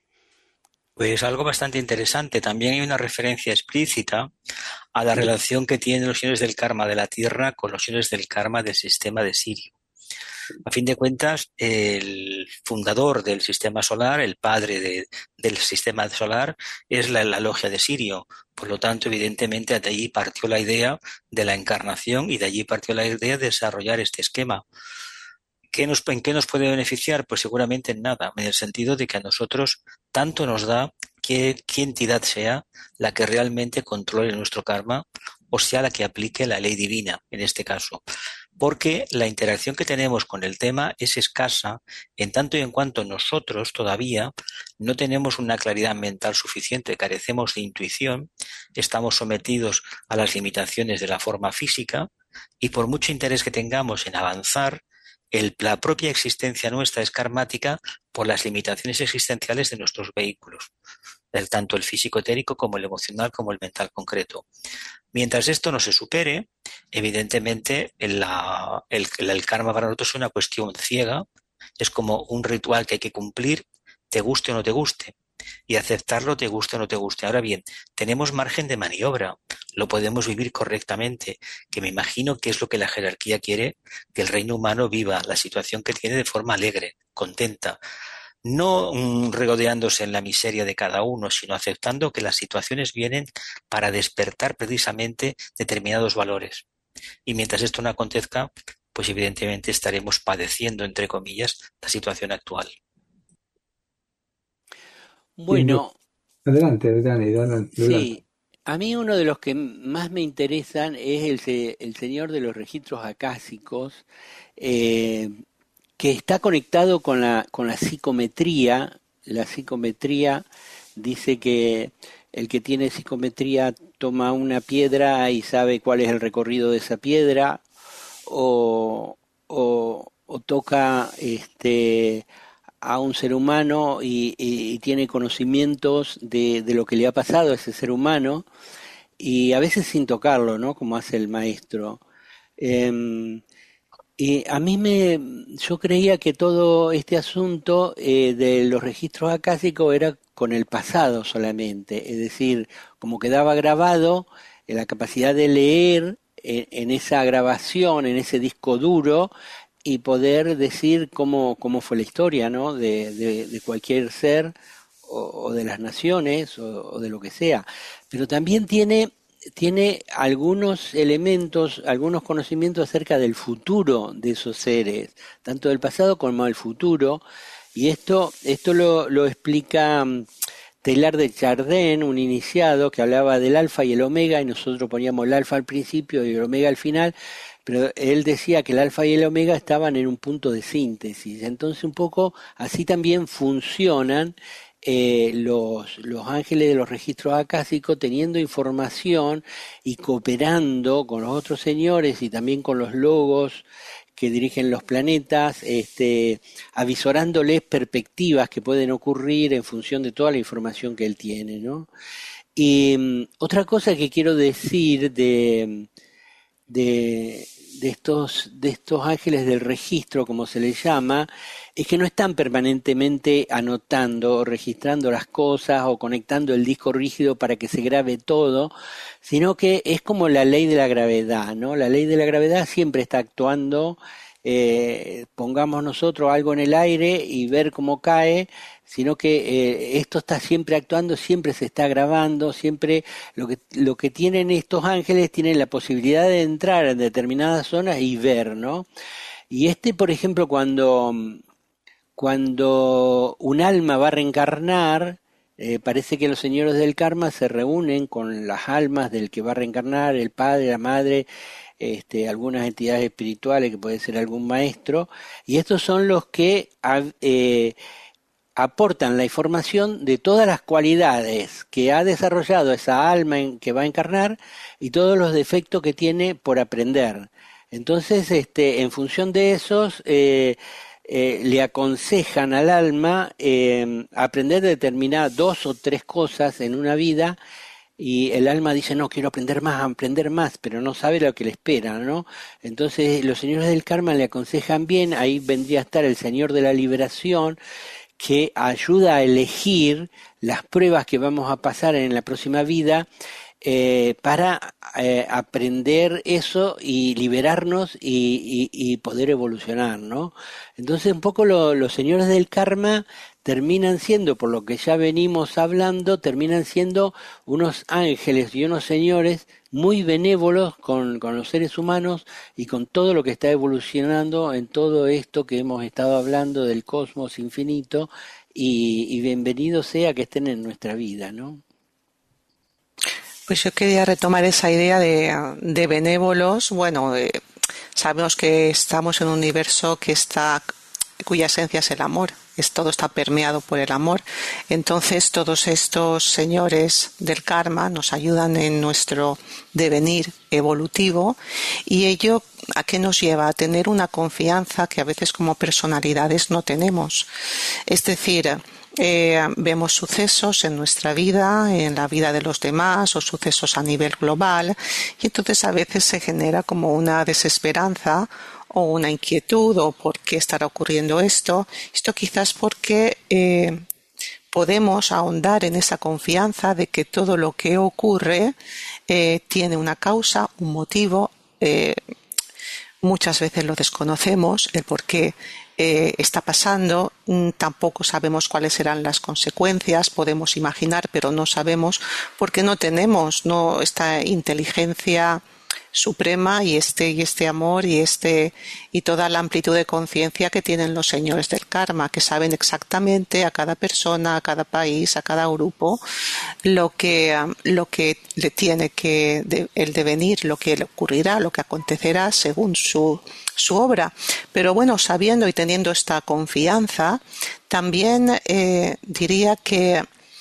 Pues algo bastante interesante. También hay una referencia explícita a la relación que tienen los señores del karma de la Tierra con los señores del karma del sistema de Sirio. A fin de cuentas, el fundador del sistema solar, el padre de, del sistema solar, es la, la logia de Sirio. Por lo tanto, evidentemente, de allí partió la idea de la encarnación y de allí partió la idea de desarrollar este esquema. ¿Qué nos, ¿En qué nos puede beneficiar? Pues seguramente en nada, en el sentido de que a nosotros tanto nos da que qué entidad sea la que realmente controle nuestro karma, o sea, la que aplique la ley divina, en este caso. Porque la interacción que tenemos con el tema es escasa en tanto y en cuanto nosotros todavía no tenemos una claridad mental suficiente, carecemos de intuición, estamos sometidos a las limitaciones de la forma física y por mucho interés que tengamos en avanzar, el, la propia existencia nuestra es karmática por las limitaciones existenciales de nuestros vehículos, el, tanto el físico etérico como el emocional como el mental concreto. Mientras esto no se supere, evidentemente el, la, el, el karma para nosotros es una cuestión ciega, es como un ritual que hay que cumplir, te guste o no te guste, y aceptarlo te guste o no te guste. Ahora bien, tenemos margen de maniobra, lo podemos vivir correctamente, que me imagino que es lo que la jerarquía quiere, que el reino humano viva la situación que tiene de forma alegre, contenta, no mm, regodeándose en la miseria de cada uno, sino aceptando que las situaciones vienen para despertar precisamente determinados valores. Y mientras esto no acontezca, pues evidentemente estaremos padeciendo, entre comillas, la situación actual. Bueno, adelante, adelante, adelante. Sí, a mí uno de los que más me interesan es el, se- el señor de los registros acásicos, eh, que está conectado con la, con la psicometría. La psicometría dice que el que tiene psicometría toma una piedra y sabe cuál es el recorrido de esa piedra, o, o, o toca este, a un ser humano y, y- y tiene conocimientos de, de lo que le ha pasado a ese ser humano, y a veces sin tocarlo, ¿no? Como hace el maestro. Eh, y a mí me, yo creía que todo este asunto eh, de los registros acásicos era con el pasado solamente, es decir, como quedaba grabado, en la capacidad de leer en, en esa grabación, en ese disco duro, y poder decir cómo, cómo fue la historia, ¿no? de, de, de cualquier ser o, o de las naciones o, o de lo que sea. Pero también tiene, tiene algunos elementos, algunos conocimientos acerca del futuro de esos seres, tanto del pasado como del futuro, y esto, esto lo, lo explica Teilhard de Chardin, un iniciado que hablaba del alfa y el omega, y nosotros poníamos el alfa al principio y el omega al final, pero él decía que el alfa y el omega estaban en un punto de síntesis. Entonces un poco así también funcionan eh, los, los ángeles de los registros acásicos, teniendo información y cooperando con los otros señores y también con los logos que dirigen los planetas, este, avisorándoles perspectivas que pueden ocurrir en función de toda la información que él tiene, ¿no? Y um, otra cosa que quiero decir de... de de estos, de estos ángeles del registro, como se les llama, es que no están permanentemente anotando o registrando las cosas o conectando el disco rígido para que se grabe todo, sino que es como la ley de la gravedad, ¿no? La ley de la gravedad siempre está actuando, eh, pongamos nosotros algo en el aire y ver cómo cae, sino que eh, esto está siempre actuando, siempre se está grabando, siempre lo que lo que tienen estos ángeles, tienen la posibilidad de entrar en determinadas zonas y ver, ¿no? Y este, por ejemplo, cuando, cuando un alma va a reencarnar, eh, parece que los señores del karma se reúnen con las almas del que va a reencarnar, el padre, la madre, este, algunas entidades espirituales, que puede ser algún maestro, y estos son los que... Eh, aportan la información de todas las cualidades que ha desarrollado esa alma en que va a encarnar y todos los defectos que tiene por aprender. Entonces, este, en función de esos, eh, eh, le aconsejan al alma eh, aprender determinadas dos o tres cosas en una vida, y el alma dice, no, quiero aprender más, aprender más, pero no sabe lo que le espera, ¿no? Entonces, los señores del karma le aconsejan bien, ahí vendría a estar el señor de la liberación, que ayuda a elegir las pruebas que vamos a pasar en la próxima vida eh, para eh, aprender eso y liberarnos y, y, y poder evolucionar, ¿no? Entonces un poco lo, los señores del karma terminan siendo, por lo que ya venimos hablando, terminan siendo unos ángeles y unos señores muy benévolos con, con los seres humanos y con todo lo que está evolucionando en todo esto que hemos estado hablando del cosmos infinito, y, y bienvenido sea que estén en nuestra vida, ¿no? Pues yo quería retomar esa idea de, de benévolos. Bueno, eh, sabemos que estamos en un universo que está, cuya esencia es el amor. Es, todo está permeado por el amor. Entonces todos estos señores del karma nos ayudan en nuestro devenir evolutivo, y ello ¿a qué nos lleva? A tener una confianza que a veces como personalidades no tenemos. Es decir, eh, vemos sucesos en nuestra vida, en la vida de los demás, o sucesos a nivel global, y entonces a veces se genera como una desesperanza o una inquietud, o por qué estará ocurriendo esto. Esto quizás porque eh, podemos ahondar en esa confianza de que todo lo que ocurre eh, tiene una causa, un motivo. Eh, muchas veces lo desconocemos, el por qué eh, está pasando, tampoco sabemos cuáles serán las consecuencias, podemos imaginar, pero no sabemos, porque no tenemos no esta inteligencia suprema y este y este amor y este y toda la amplitud de conciencia que tienen los señores del karma, que saben exactamente a cada persona, a cada país, a cada grupo lo que lo que le tiene que de, el devenir, lo que le ocurrirá, lo que acontecerá según su su obra. Pero bueno, sabiendo y teniendo esta confianza, también eh, diría que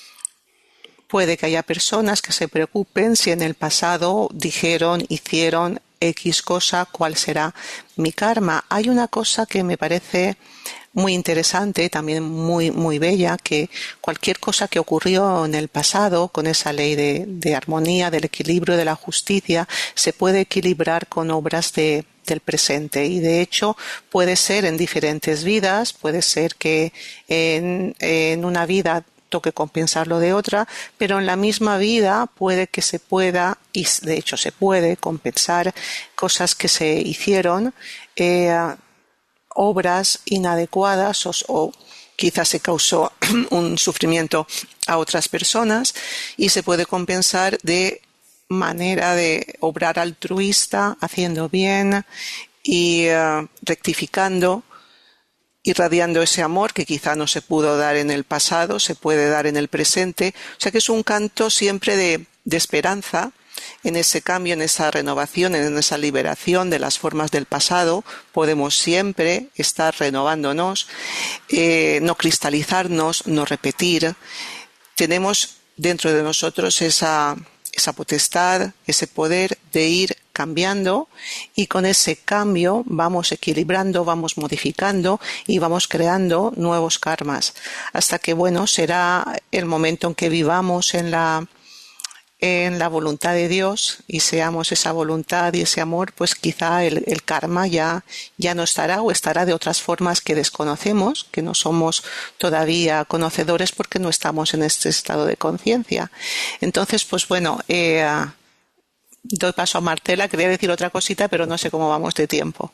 puede que haya personas que se preocupen si en el pasado dijeron, hicieron X cosa, cuál será mi karma. Hay una cosa que me parece muy interesante, también muy, muy bella, que cualquier cosa que ocurrió en el pasado, con esa ley de, de armonía, del equilibrio, de la justicia, se puede equilibrar con obras de, del presente. Y de hecho puede ser en diferentes vidas, puede ser que en, en una vida toque compensarlo de otra, pero en la misma vida puede que se pueda, y de hecho se puede compensar cosas que se hicieron, eh, obras inadecuadas o, o quizás se causó un sufrimiento a otras personas y se puede compensar de manera de obrar altruista, haciendo bien y uh, rectificando, irradiando ese amor que quizá no se pudo dar en el pasado, se puede dar en el presente. O sea que es un canto siempre de, de esperanza en ese cambio, en esa renovación, en esa liberación de las formas del pasado. Podemos siempre estar renovándonos, eh, no cristalizarnos, no repetir. Tenemos dentro de nosotros esa, esa potestad, ese poder de ir cambiando, y con ese cambio vamos equilibrando, vamos modificando y vamos creando nuevos karmas, hasta que, bueno, será el momento en que vivamos en la en la voluntad de Dios y seamos esa voluntad y ese amor, pues quizá el, el karma ya, ya no estará, o estará de otras formas que desconocemos, que no somos todavía conocedores porque no estamos en este estado de conciencia. Entonces, pues bueno, eh, doy paso a Marcela. Quería decir otra cosita, pero no sé cómo vamos de tiempo.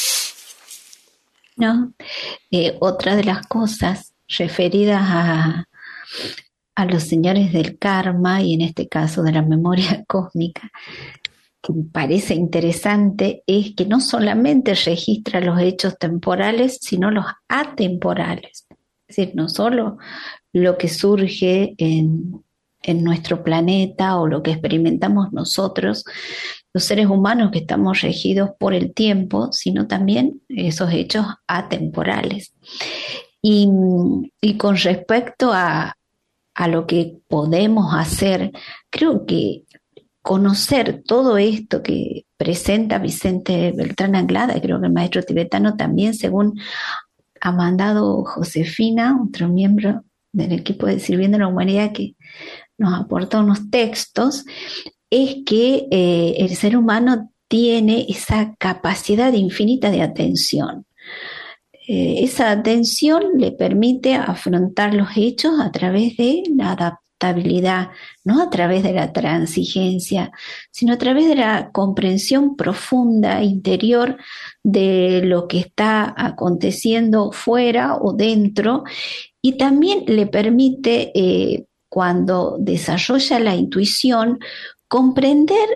No, eh, otra de las cosas referidas a a los señores del karma, y en este caso de la memoria cósmica, que me parece interesante, es que no solamente registra los hechos temporales, sino los atemporales. Es decir, no solo lo que surge en, en nuestro planeta o lo que experimentamos nosotros, los seres humanos que estamos regidos por el tiempo, sino también esos hechos atemporales. Y, y con respecto a a lo que podemos hacer, creo que conocer todo esto que presenta Vicente Beltrán Anglada, y creo que el maestro tibetano también, según ha mandado Josefina, otro miembro del equipo de Sirviendo a la Humanidad, que nos aporta unos textos, es que eh, el ser humano tiene esa capacidad infinita de atención. Eh, esa atención le permite afrontar los hechos a través de la adaptabilidad, no a través de la transigencia, sino a través de la comprensión profunda, interior de lo que está aconteciendo fuera o dentro, y también le permite, eh, cuando desarrolla la intuición, comprender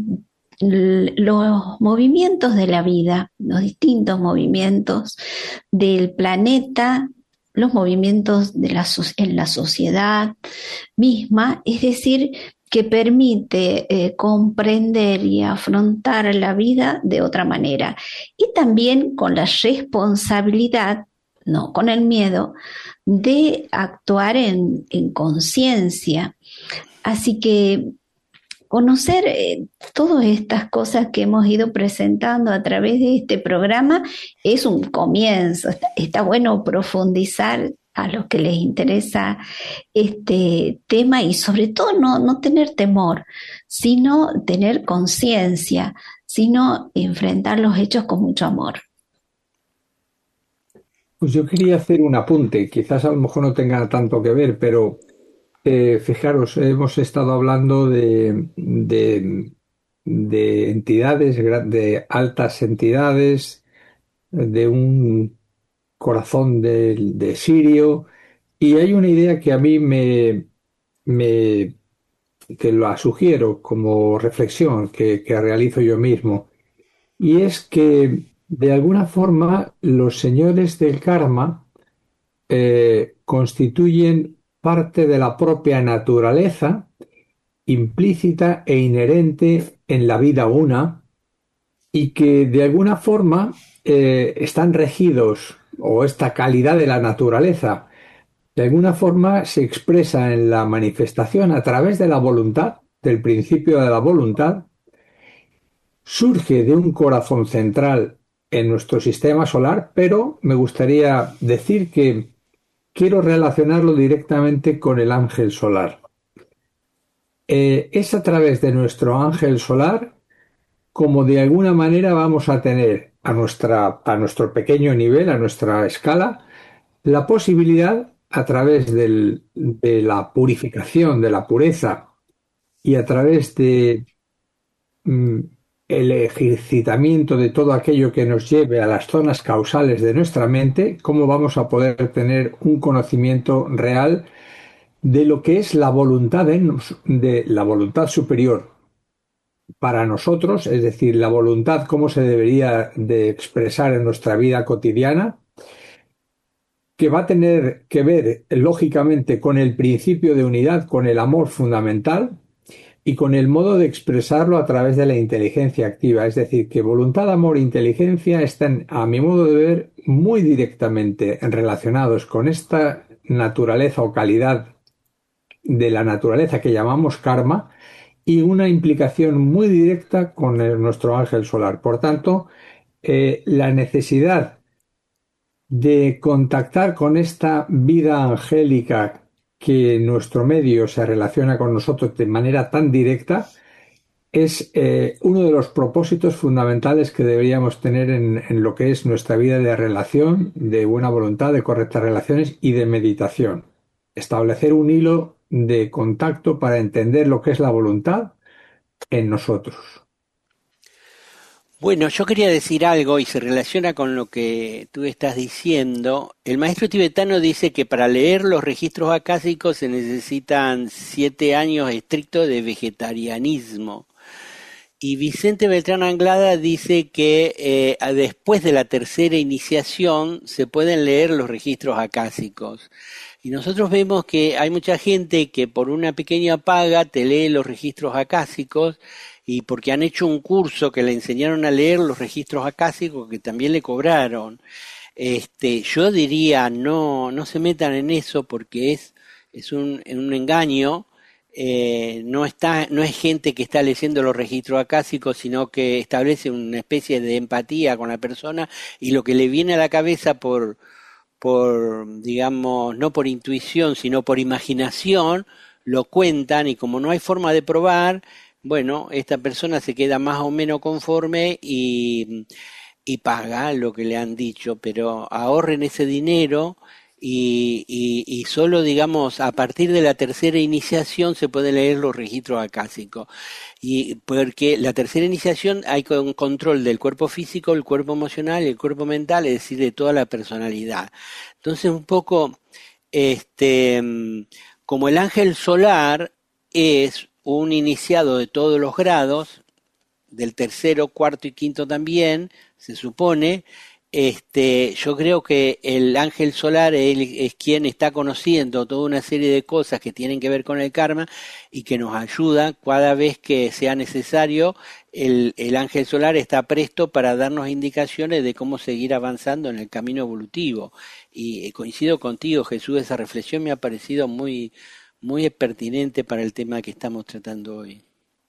los movimientos de la vida, los distintos movimientos del planeta, los movimientos de la, en la sociedad misma, es decir, que permite eh, comprender y afrontar la vida de otra manera. Y también con la responsabilidad, no con el miedo, de actuar en, en conciencia. Así que conocer eh, todas estas cosas que hemos ido presentando a través de este programa es un comienzo. Está, está bueno profundizar a los que les interesa este tema, y sobre todo no, no tener temor, sino tener conciencia, sino enfrentar los hechos con mucho amor. Pues yo quería hacer un apunte, quizás a lo mejor no tenga tanto que ver, pero Eh, fijaros, hemos estado hablando de, de, de entidades, de altas entidades, de un corazón de, de Sirio, y hay una idea que a mí me, me que la sugiero como reflexión que, que realizo yo mismo, y es que de alguna forma los señores del karma eh, constituyen parte de la propia naturaleza implícita e inherente en la vida una, y que de alguna forma eh, están regidos, o esta calidad de la naturaleza de alguna forma se expresa en la manifestación a través de la voluntad, del principio de la voluntad, surge de un corazón central en nuestro sistema solar, pero me gustaría decir que quiero relacionarlo directamente con el ángel solar. Eh, es a través de nuestro ángel solar como de alguna manera vamos a tener a, nuestra, a nuestro pequeño nivel, a nuestra escala, la posibilidad a través del, de la purificación, de la pureza y a través de mm, el ejercitamiento de todo aquello que nos lleve a las zonas causales de nuestra mente, cómo vamos a poder tener un conocimiento real de lo que es la voluntad de, nos, de la voluntad superior para nosotros, es decir, la voluntad cómo se debería de expresar en nuestra vida cotidiana, que va a tener que ver lógicamente con el principio de unidad, con el amor fundamental y con el modo de expresarlo a través de la inteligencia activa. Es decir, que voluntad, amor e inteligencia están, a mi modo de ver, muy directamente relacionados con esta naturaleza o calidad de la naturaleza que llamamos karma, y una implicación muy directa con el, nuestro ángel solar. Por tanto, eh, la necesidad de contactar con esta vida angélica que en nuestro medio se relaciona con nosotros de manera tan directa es eh, uno de los propósitos fundamentales que deberíamos tener en, en lo que es nuestra vida de relación, de buena voluntad, de correctas relaciones y de meditación. Establecer un hilo de contacto para entender lo que es la voluntad en nosotros. Bueno, yo quería decir algo y se relaciona con lo que tú estás diciendo. El maestro tibetano dice que para leer los registros acásicos se necesitan siete años estrictos de vegetarianismo. Y Vicente Beltrán Anglada dice que eh, después de la tercera iniciación se pueden leer los registros acásicos. Y nosotros vemos que hay mucha gente que por una pequeña paga te lee los registros acásicos y porque han hecho un curso que le enseñaron a leer los registros acásicos que también le cobraron. Este, yo diría no, no se metan en eso porque es, es un, un engaño. Eh, no está, no es gente que está leyendo los registros acásicos, sino que establece una especie de empatía con la persona y lo que le viene a la cabeza por por, digamos, no por intuición, sino por imaginación, lo cuentan y como no hay forma de probar, bueno, esta persona se queda más o menos conforme y, y paga lo que le han dicho, pero ahorren ese dinero y, y, y solo, digamos, a partir de la tercera iniciación se pueden leer los registros acásicos. Y porque la tercera iniciación hay un control del cuerpo físico, el cuerpo emocional y el cuerpo mental, es decir, de toda la personalidad. Entonces, un poco, este, como el ángel solar es un iniciado de todos los grados, del tercero, cuarto y quinto también, se supone. Este, yo creo que el ángel solar él es quien está conociendo toda una serie de cosas que tienen que ver con el karma y que nos ayuda cada vez que sea necesario. El, el ángel solar está presto para darnos indicaciones de cómo seguir avanzando en el camino evolutivo. Y coincido contigo, Jesús, esa reflexión me ha parecido muy, muy pertinente para el tema que estamos tratando hoy.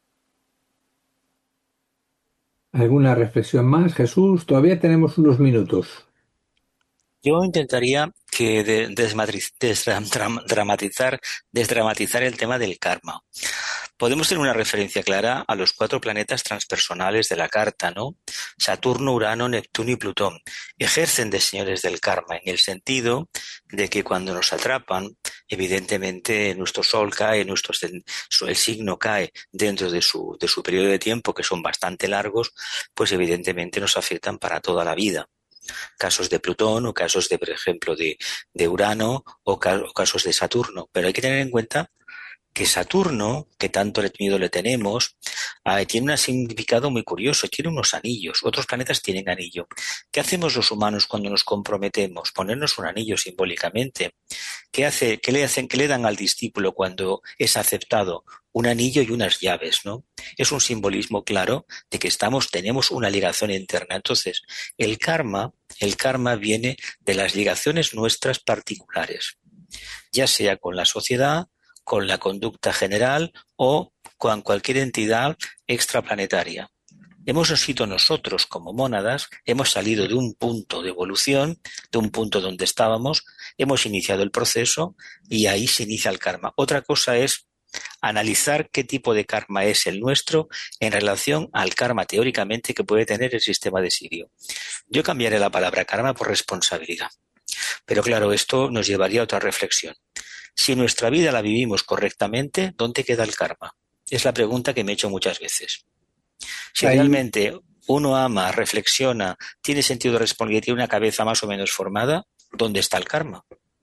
¿Alguna reflexión más, Jesús? Todavía tenemos unos minutos. Yo intentaría que de, desmatriz, desdramatizar, desdramatizar el tema del karma. Podemos tener una referencia clara a los cuatro planetas transpersonales de la carta, ¿no? Saturno, Urano, Neptuno y Plutón. Ejercen de señores del karma en el sentido de que cuando nos atrapan, evidentemente nuestro sol cae, nuestro, el signo cae dentro de su, de su periodo de tiempo, que son bastante largos, pues evidentemente nos afectan para toda la vida. Casos de Plutón o casos de, por ejemplo, de, de Urano o, ca, o casos de Saturno. Pero hay que tener en cuenta que Saturno, que tanto miedo le tenemos, eh, tiene un significado muy curioso, tiene unos anillos, otros planetas tienen anillo. ¿Qué hacemos los humanos cuando nos comprometemos? Ponernos un anillo simbólicamente. ¿Qué hace, qué le hacen, qué le dan al discípulo cuando es aceptado? Un anillo y unas llaves, ¿no? Es un simbolismo claro de que estamos, tenemos una ligación interna. Entonces, el karma, el karma viene de las ligaciones nuestras particulares, ya sea con la sociedad, con la conducta general o con cualquier entidad extraplanetaria. Hemos sido nosotros como mónadas, hemos salido de un punto de evolución, de un punto donde estábamos, hemos iniciado el proceso y ahí se inicia el karma. Otra cosa es analizar qué tipo de karma es el nuestro en relación al karma teóricamente que puede tener el sistema de Sirio. Yo cambiaré la palabra karma por responsabilidad. Pero claro, esto nos llevaría a otra reflexión. Si nuestra vida la vivimos correctamente, ¿dónde queda el karma? Es la pregunta que me he hecho muchas veces. Si Ahí, realmente uno ama, reflexiona, tiene sentido de responsabilidad y tiene una cabeza más o menos formada, ¿dónde está el karma?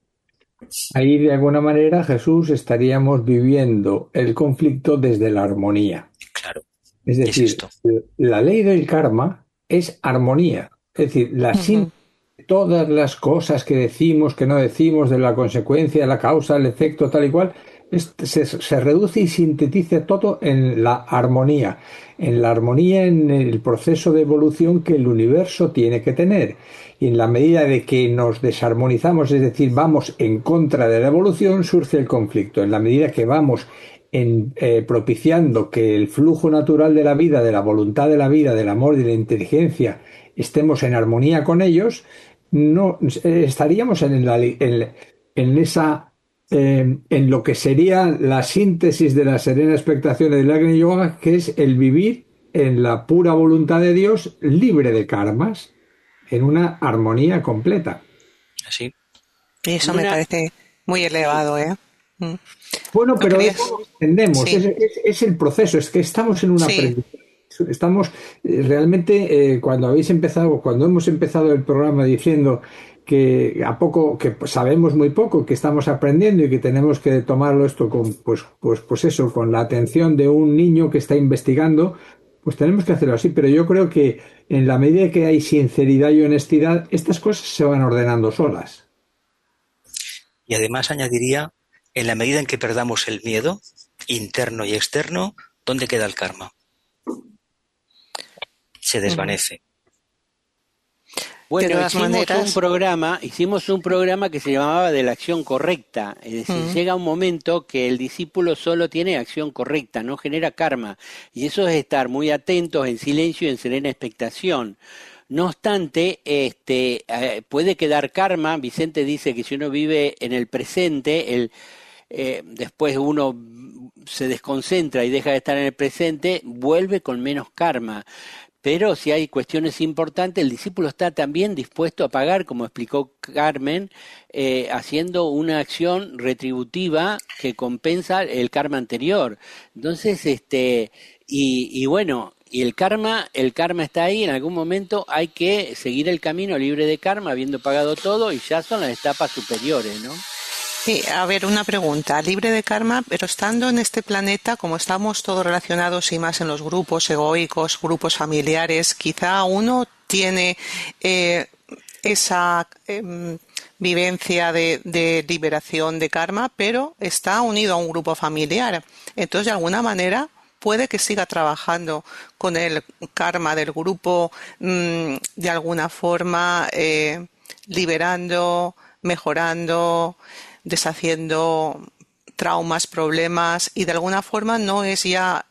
ahí de alguna manera, Jesús, estaríamos viviendo el conflicto desde la armonía. Claro, Es es decir, esto. la ley del karma es armonía. Es decir, la síntesis de todas las cosas que decimos, que no decimos, de la consecuencia, la causa, el efecto, tal y cual, es- se, se reduce y sintetiza todo en la armonía. En la armonía, en el proceso de evolución que el universo tiene que tener. Y en la medida de que nos desarmonizamos, es decir, vamos en contra de la evolución, surge el conflicto. En la medida que vamos en, eh, propiciando que el flujo natural de la vida, de la voluntad de la vida, del amor y de la inteligencia, estemos en armonía con ellos, no eh, estaríamos en, la, en, en esa eh, en lo que sería la síntesis de la serena expectación del Agni Yoga, que es el vivir en la pura voluntad de Dios, libre de karmas, en una armonía completa. Así. Y eso me Una- parece muy elevado, ¿eh? Mm. Bueno, ¿No pero crees? eso lo entendemos, Sí. es, es- es el proceso, es que estamos en una Sí. aprendizaje. Estamos eh, realmente, eh, cuando habéis empezado, cuando hemos empezado el programa diciendo que a poco, que sabemos muy poco, que estamos aprendiendo y que tenemos que tomarlo esto con, pues, pues, pues eso, con la atención de un niño que está investigando, pues tenemos que hacerlo así. Pero yo creo que en la medida que hay sinceridad y honestidad, estas cosas se van ordenando solas. Y además añadiría, en la medida en que perdamos el miedo, interno y externo, ¿dónde queda el karma? Se desvanece. Bueno, De todas hicimos maneras- un programa, hicimos un programa que se llamaba de la acción correcta. Es decir, Mm. llega un momento que el discípulo solo tiene acción correcta, no genera karma. Y eso es estar muy atentos, en silencio y en serena expectación. No obstante, este, eh, puede quedar karma. Vicente dice que si uno vive en el presente, el, eh, después uno se desconcentra y deja de estar en el presente, vuelve con menos karma. Pero si hay cuestiones importantes, el discípulo está también dispuesto a pagar, como explicó Carmen, eh, haciendo una acción retributiva que compensa el karma anterior. Entonces, este, y, y bueno, y el karma, el karma está ahí, en algún momento hay que seguir el camino libre de karma, habiendo pagado todo, y ya son las etapas superiores, ¿no? Sí, a ver, una pregunta. Libre de karma, pero estando en este planeta, como estamos todos relacionados y más en los grupos egoicos, grupos familiares, quizá uno tiene eh, esa eh, vivencia de, de liberación de karma, pero está unido a un grupo familiar. Entonces, de alguna manera, puede que siga trabajando con el karma del grupo, mmm, de alguna forma, eh, liberando, mejorando, deshaciendo traumas, problemas, y de alguna forma no es ya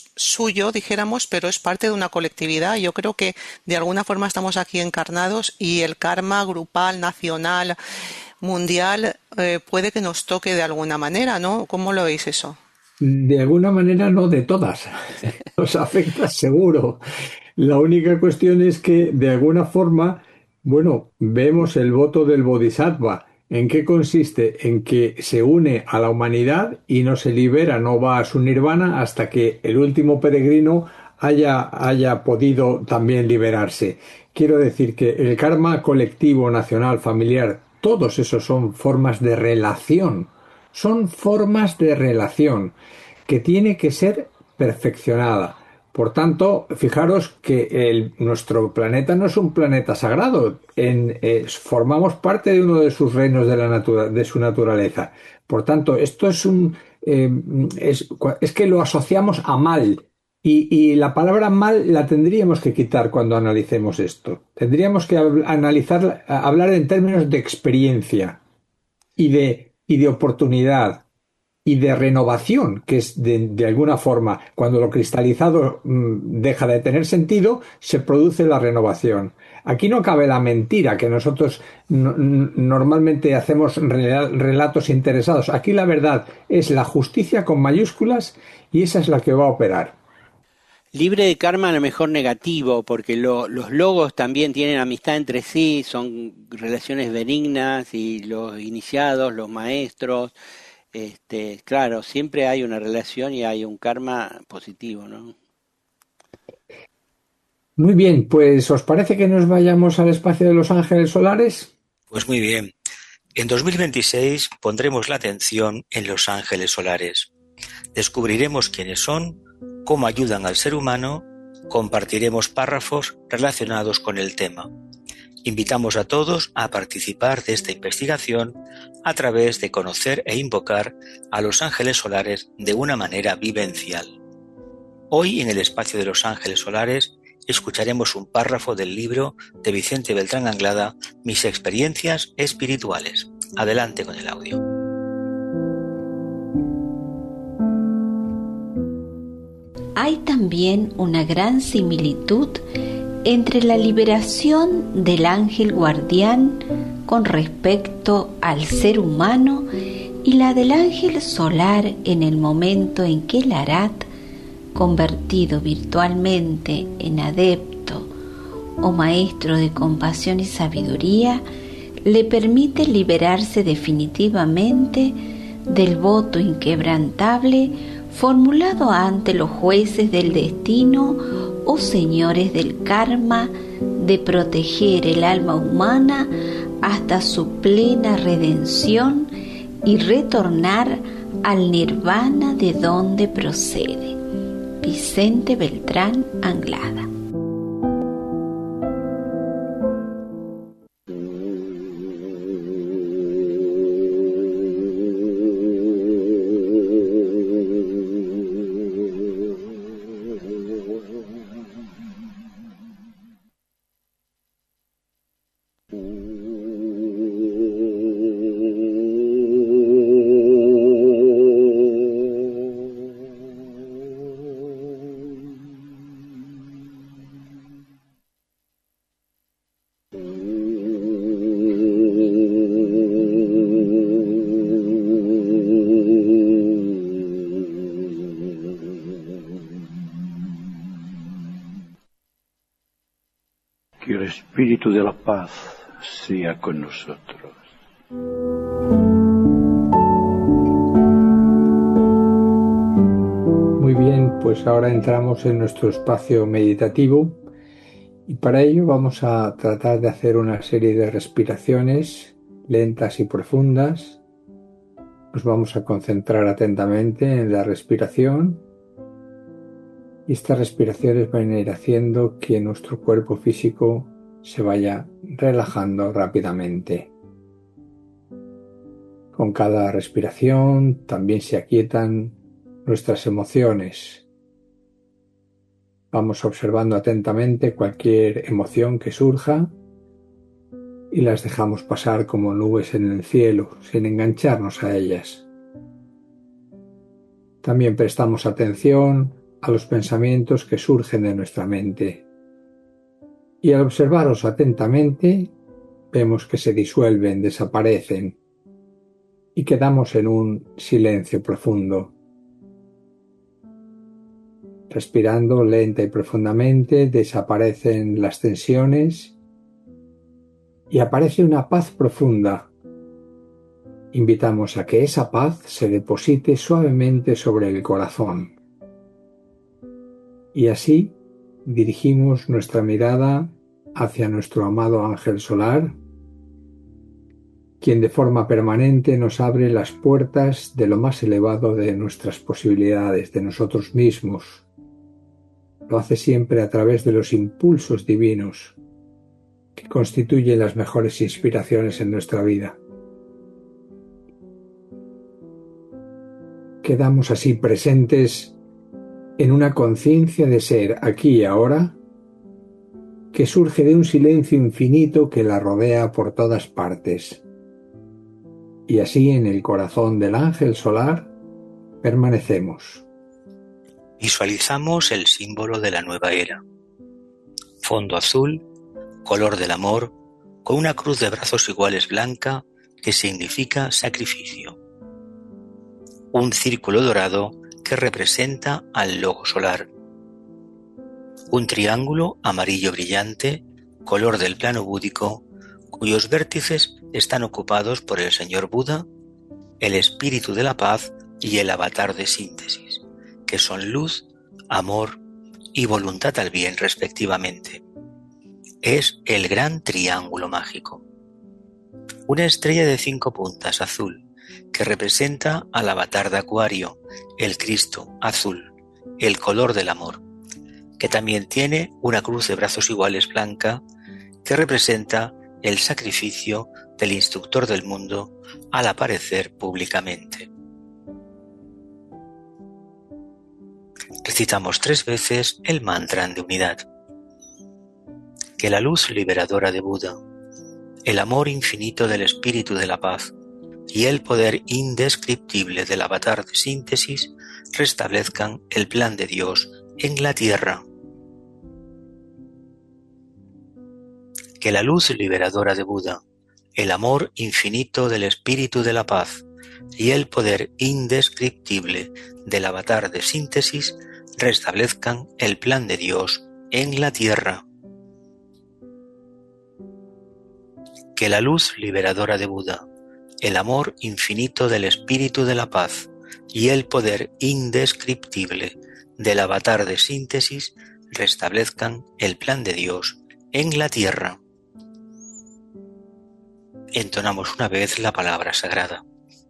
suyo, dijéramos, pero es parte de una colectividad. Yo creo que de alguna forma estamos aquí encarnados y el karma grupal, nacional, mundial, eh, puede que nos toque de alguna manera, ¿no? ¿Cómo lo veis eso? De alguna manera no de todas. Nos afecta seguro. La única cuestión es que de alguna forma, bueno, vemos el voto del Bodhisattva. ¿En qué consiste? En que se une a la humanidad y no se libera, no va a su nirvana hasta que el último peregrino haya, haya podido también liberarse. Quiero decir que el karma colectivo, nacional, familiar, todos esos son formas de relación. Son formas de relación que tiene que ser perfeccionada. Por tanto, fijaros que el, nuestro planeta no es un planeta sagrado. En, eh, formamos parte de uno de sus reinos de, la natura, de su naturaleza. Por tanto, esto es un eh, es, es que lo asociamos a mal. Y, y la palabra mal la tendríamos que quitar cuando analicemos esto. Tendríamos que analizar, hablar en términos de experiencia y de, y de oportunidad y de renovación, que es de, de alguna forma, cuando lo cristalizado mmm, deja de tener sentido, se produce la renovación. Aquí no cabe la mentira, que nosotros no, normalmente hacemos relatos interesados. Aquí la verdad es la justicia con mayúsculas y esa es la que va a operar. Libre de karma a lo mejor negativo, porque lo, los logos también tienen amistad entre sí, son relaciones benignas, y los iniciados, los maestros, este, claro, siempre hay una relación y hay un karma positivo, ¿no? Muy bien, pues ¿os parece que nos vayamos al espacio de los ángeles solares? Pues muy bien. En dos mil veintiséis pondremos la atención en los ángeles solares. Descubriremos quiénes son, cómo ayudan al ser humano, compartiremos párrafos relacionados con el tema. Invitamos a todos a participar de esta investigación a través de conocer e invocar a los ángeles solares de una manera vivencial. Hoy, en el espacio de los ángeles solares, escucharemos un párrafo del libro de Vicente Beltrán Anglada, Mis experiencias espirituales. Adelante con el audio. Hay también una gran similitud entre la liberación del ángel guardián con respecto al ser humano y la del ángel solar en el momento en que el Arat, convertido virtualmente en adepto o maestro de compasión y sabiduría, le permite liberarse definitivamente del voto inquebrantable formulado ante los jueces del destino o señores del karma de proteger el alma humana hasta su plena redención y retornar al nirvana de donde procede. Vicente Beltrán Anglada. Que el espíritu de la paz sea con nosotros. Muy bien, pues ahora entramos en nuestro espacio meditativo y para ello vamos a tratar de hacer una serie de respiraciones lentas y profundas. Nos vamos a concentrar atentamente en la respiración. Y estas respiraciones van a ir haciendo que nuestro cuerpo físico se vaya relajando rápidamente. Con cada respiración también se aquietan nuestras emociones. Vamos observando atentamente cualquier emoción que surja y las dejamos pasar como nubes en el cielo, sin engancharnos a ellas. También prestamos atención a los pensamientos que surgen de nuestra mente. Y al observarlos atentamente, vemos que se disuelven, desaparecen, y quedamos en un silencio profundo. Respirando lenta y profundamente, desaparecen las tensiones y aparece una paz profunda. Invitamos a que esa paz se deposite suavemente sobre el corazón. Y así dirigimos nuestra mirada hacia nuestro amado ángel solar, quien de forma permanente nos abre las puertas de lo más elevado de nuestras posibilidades, de nosotros mismos. Lo hace siempre a través de los impulsos divinos que constituyen las mejores inspiraciones en nuestra vida. Quedamos así presentes en una conciencia de ser aquí y ahora que surge de un silencio infinito que la rodea por todas partes. Y así en el corazón del ángel solar Permanecemos. Visualizamos el símbolo de la nueva era. Fondo azul, color del amor, con una cruz de brazos iguales blanca que significa sacrificio. Un círculo dorado que representa al logo solar. Un triángulo amarillo brillante, color del plano búdico, cuyos vértices están ocupados por el señor Buda, el espíritu de la paz y el avatar de síntesis, que son luz, amor y voluntad al bien respectivamente. Es el gran triángulo mágico. Una estrella de cinco puntas azul, que representa al avatar de Acuario, el Cristo azul, el color del amor, que también tiene una cruz de brazos iguales blanca, que representa el sacrificio del instructor del mundo al aparecer públicamente. Recitamos tres veces el mantra de unidad. Que la luz liberadora de Buda, el amor infinito del espíritu de la paz y el poder indescriptible del avatar de síntesis restablezcan el plan de Dios en la tierra. Que la luz liberadora de Buda, el amor infinito del espíritu de la paz y el poder indescriptible del avatar de síntesis restablezcan el plan de Dios en la tierra. Que la luz liberadora de Buda, el amor infinito del espíritu de la paz y el poder indescriptible del avatar de síntesis restablezcan el plan de Dios en la tierra. Entonamos una vez la palabra sagrada.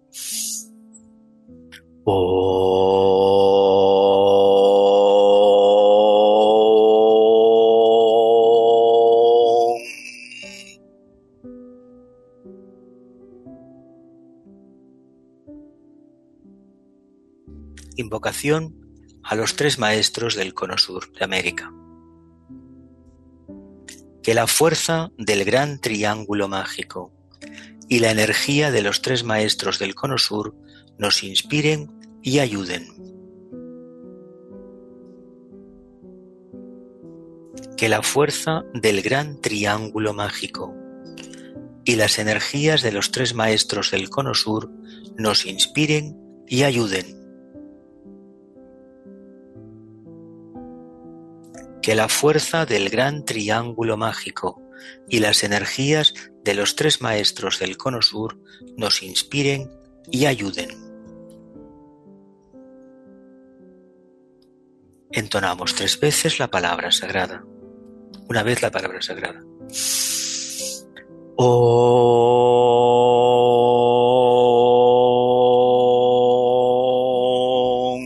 Om. Invocación a los tres maestros del Cono Sur de América. Que la fuerza del gran triángulo mágico y la energía de los tres maestros del Cono Sur nos inspiren y ayuden. Que la fuerza del gran triángulo mágico y las energías de los tres maestros del Cono Sur nos inspiren y ayuden. Que la fuerza del gran triángulo mágico y las energías de los tres maestros del Cono Sur nos inspiren y ayuden. Entonamos tres veces la palabra sagrada. Una vez la palabra sagrada. Om.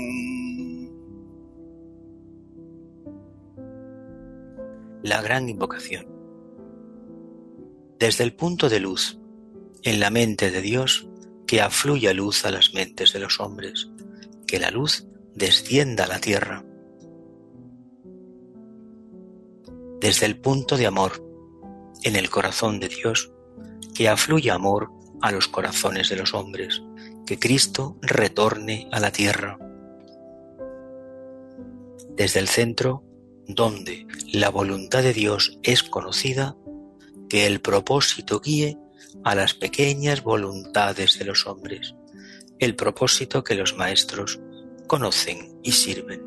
La gran invocación. Desde el punto de luz, en la mente de Dios, que afluya luz a las mentes de los hombres, que la luz descienda a la tierra. Desde el punto de amor, en el corazón de Dios, que afluya amor a los corazones de los hombres, que Cristo retorne a la tierra. Desde el centro, donde la voluntad de Dios es conocida, que el propósito guíe a las pequeñas voluntades de los hombres, el propósito que los maestros conocen y sirven.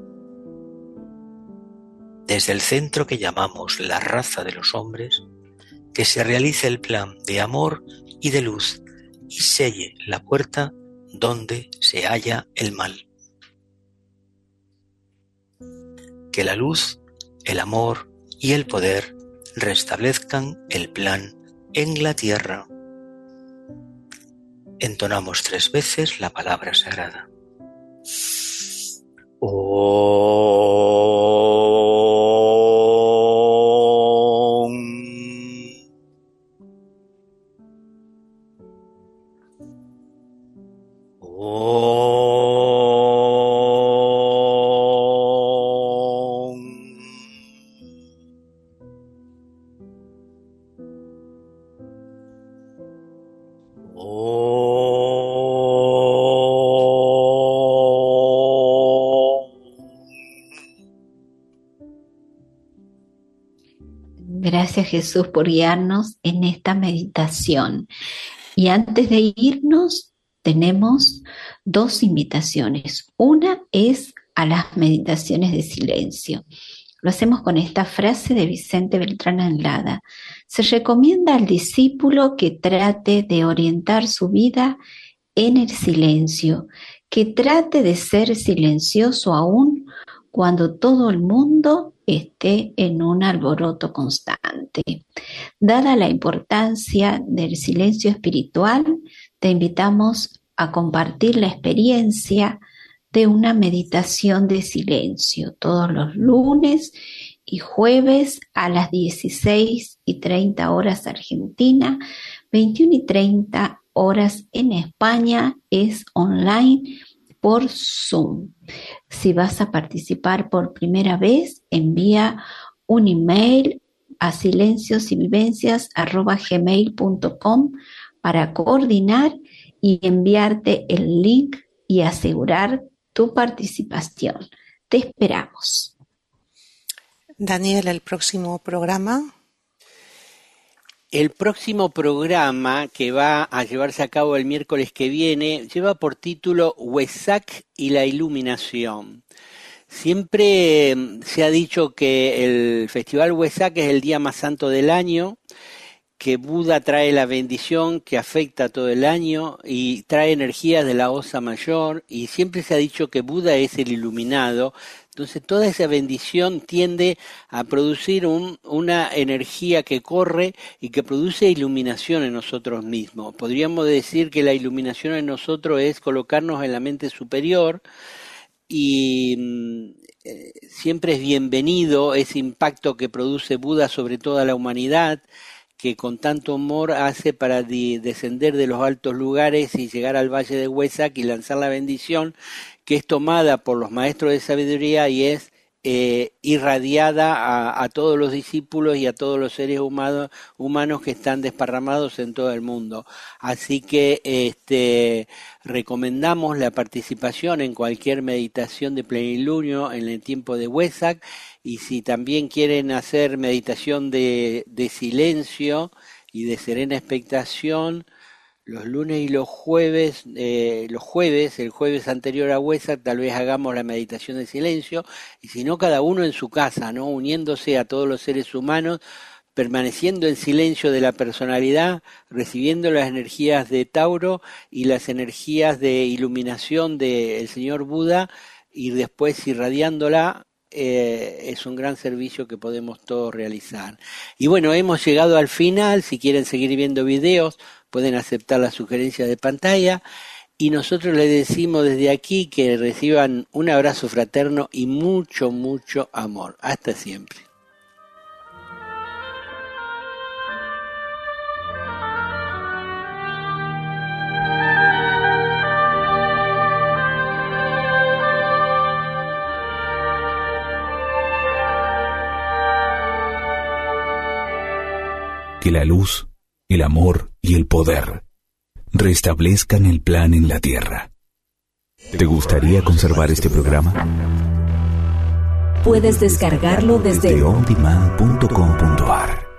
Desde el centro que llamamos la raza de los hombres, que se realice el plan de amor y de luz y selle la puerta donde se halla el mal. Que la luz, el amor y el poder restablezcan el plan en la tierra. Entonamos tres veces la palabra sagrada. Om. Om. Om. Gracias, Jesús, por guiarnos en esta meditación. Y antes de irnos, tenemos dos invitaciones. Una es a las meditaciones de silencio. Lo hacemos con esta frase de Vicente Beltrán Anglada. Se recomienda al discípulo que trate de orientar su vida en el silencio, que trate de ser silencioso aún cuando todo el mundo esté en un alboroto constante. Dada la importancia del silencio espiritual, te invitamos a compartir la experiencia de una meditación de silencio todos los lunes y jueves a las dieciséis y treinta horas Argentina, veintiuna y treinta horas en España, es online por Zoom. Si vas a participar por primera vez, envía un email a silenciosyvivencias arroba gmail punto com para coordinar y enviarte el link y asegurar tu participación. Te esperamos. Daniel, el próximo programa. El próximo programa, que va a llevarse a cabo el miércoles que viene, lleva por título Wesak y la iluminación. Siempre se ha dicho que el Festival Wesak es el día más santo del año, que Buda trae la bendición que afecta todo el año y trae energías de la Osa Mayor, y siempre se ha dicho que Buda es el iluminado. Entonces toda esa bendición tiende a producir un, una energía que corre y que produce iluminación en nosotros mismos. Podríamos decir que la iluminación en nosotros es colocarnos en la mente superior, y eh, siempre es bienvenido ese impacto que produce Buda sobre toda la humanidad, que con tanto amor hace para de, descender de los altos lugares y llegar al valle de Wesak y lanzar la bendición que es tomada por los maestros de sabiduría y es eh, irradiada a, a todos los discípulos y a todos los seres humanos, humanos que están desparramados en todo el mundo. Así que este, recomendamos la participación en cualquier meditación de plenilunio en el tiempo de Wesak, y si también quieren hacer meditación de, de silencio y de serena expectación, los lunes y los jueves, eh, los jueves, el jueves anterior a Wesak, tal vez hagamos la meditación de silencio, y si no, cada uno en su casa, ¿no? Uniéndose a todos los seres humanos, permaneciendo en silencio de la personalidad, recibiendo las energías de Tauro y las energías de iluminación del señor Buda, y después irradiándola. Eh, es un gran servicio que podemos todos realizar. Y bueno, hemos llegado al final. Si quieren seguir viendo videos, pueden aceptar las sugerencias de pantalla, y nosotros les decimos desde aquí que reciban un abrazo fraterno y mucho, mucho amor. Hasta siempre. Que la luz, el amor y el poder restablezcan el plan en la tierra. ¿Te gustaría conservar este programa? Puedes descargarlo desde on demand punto com punto a r.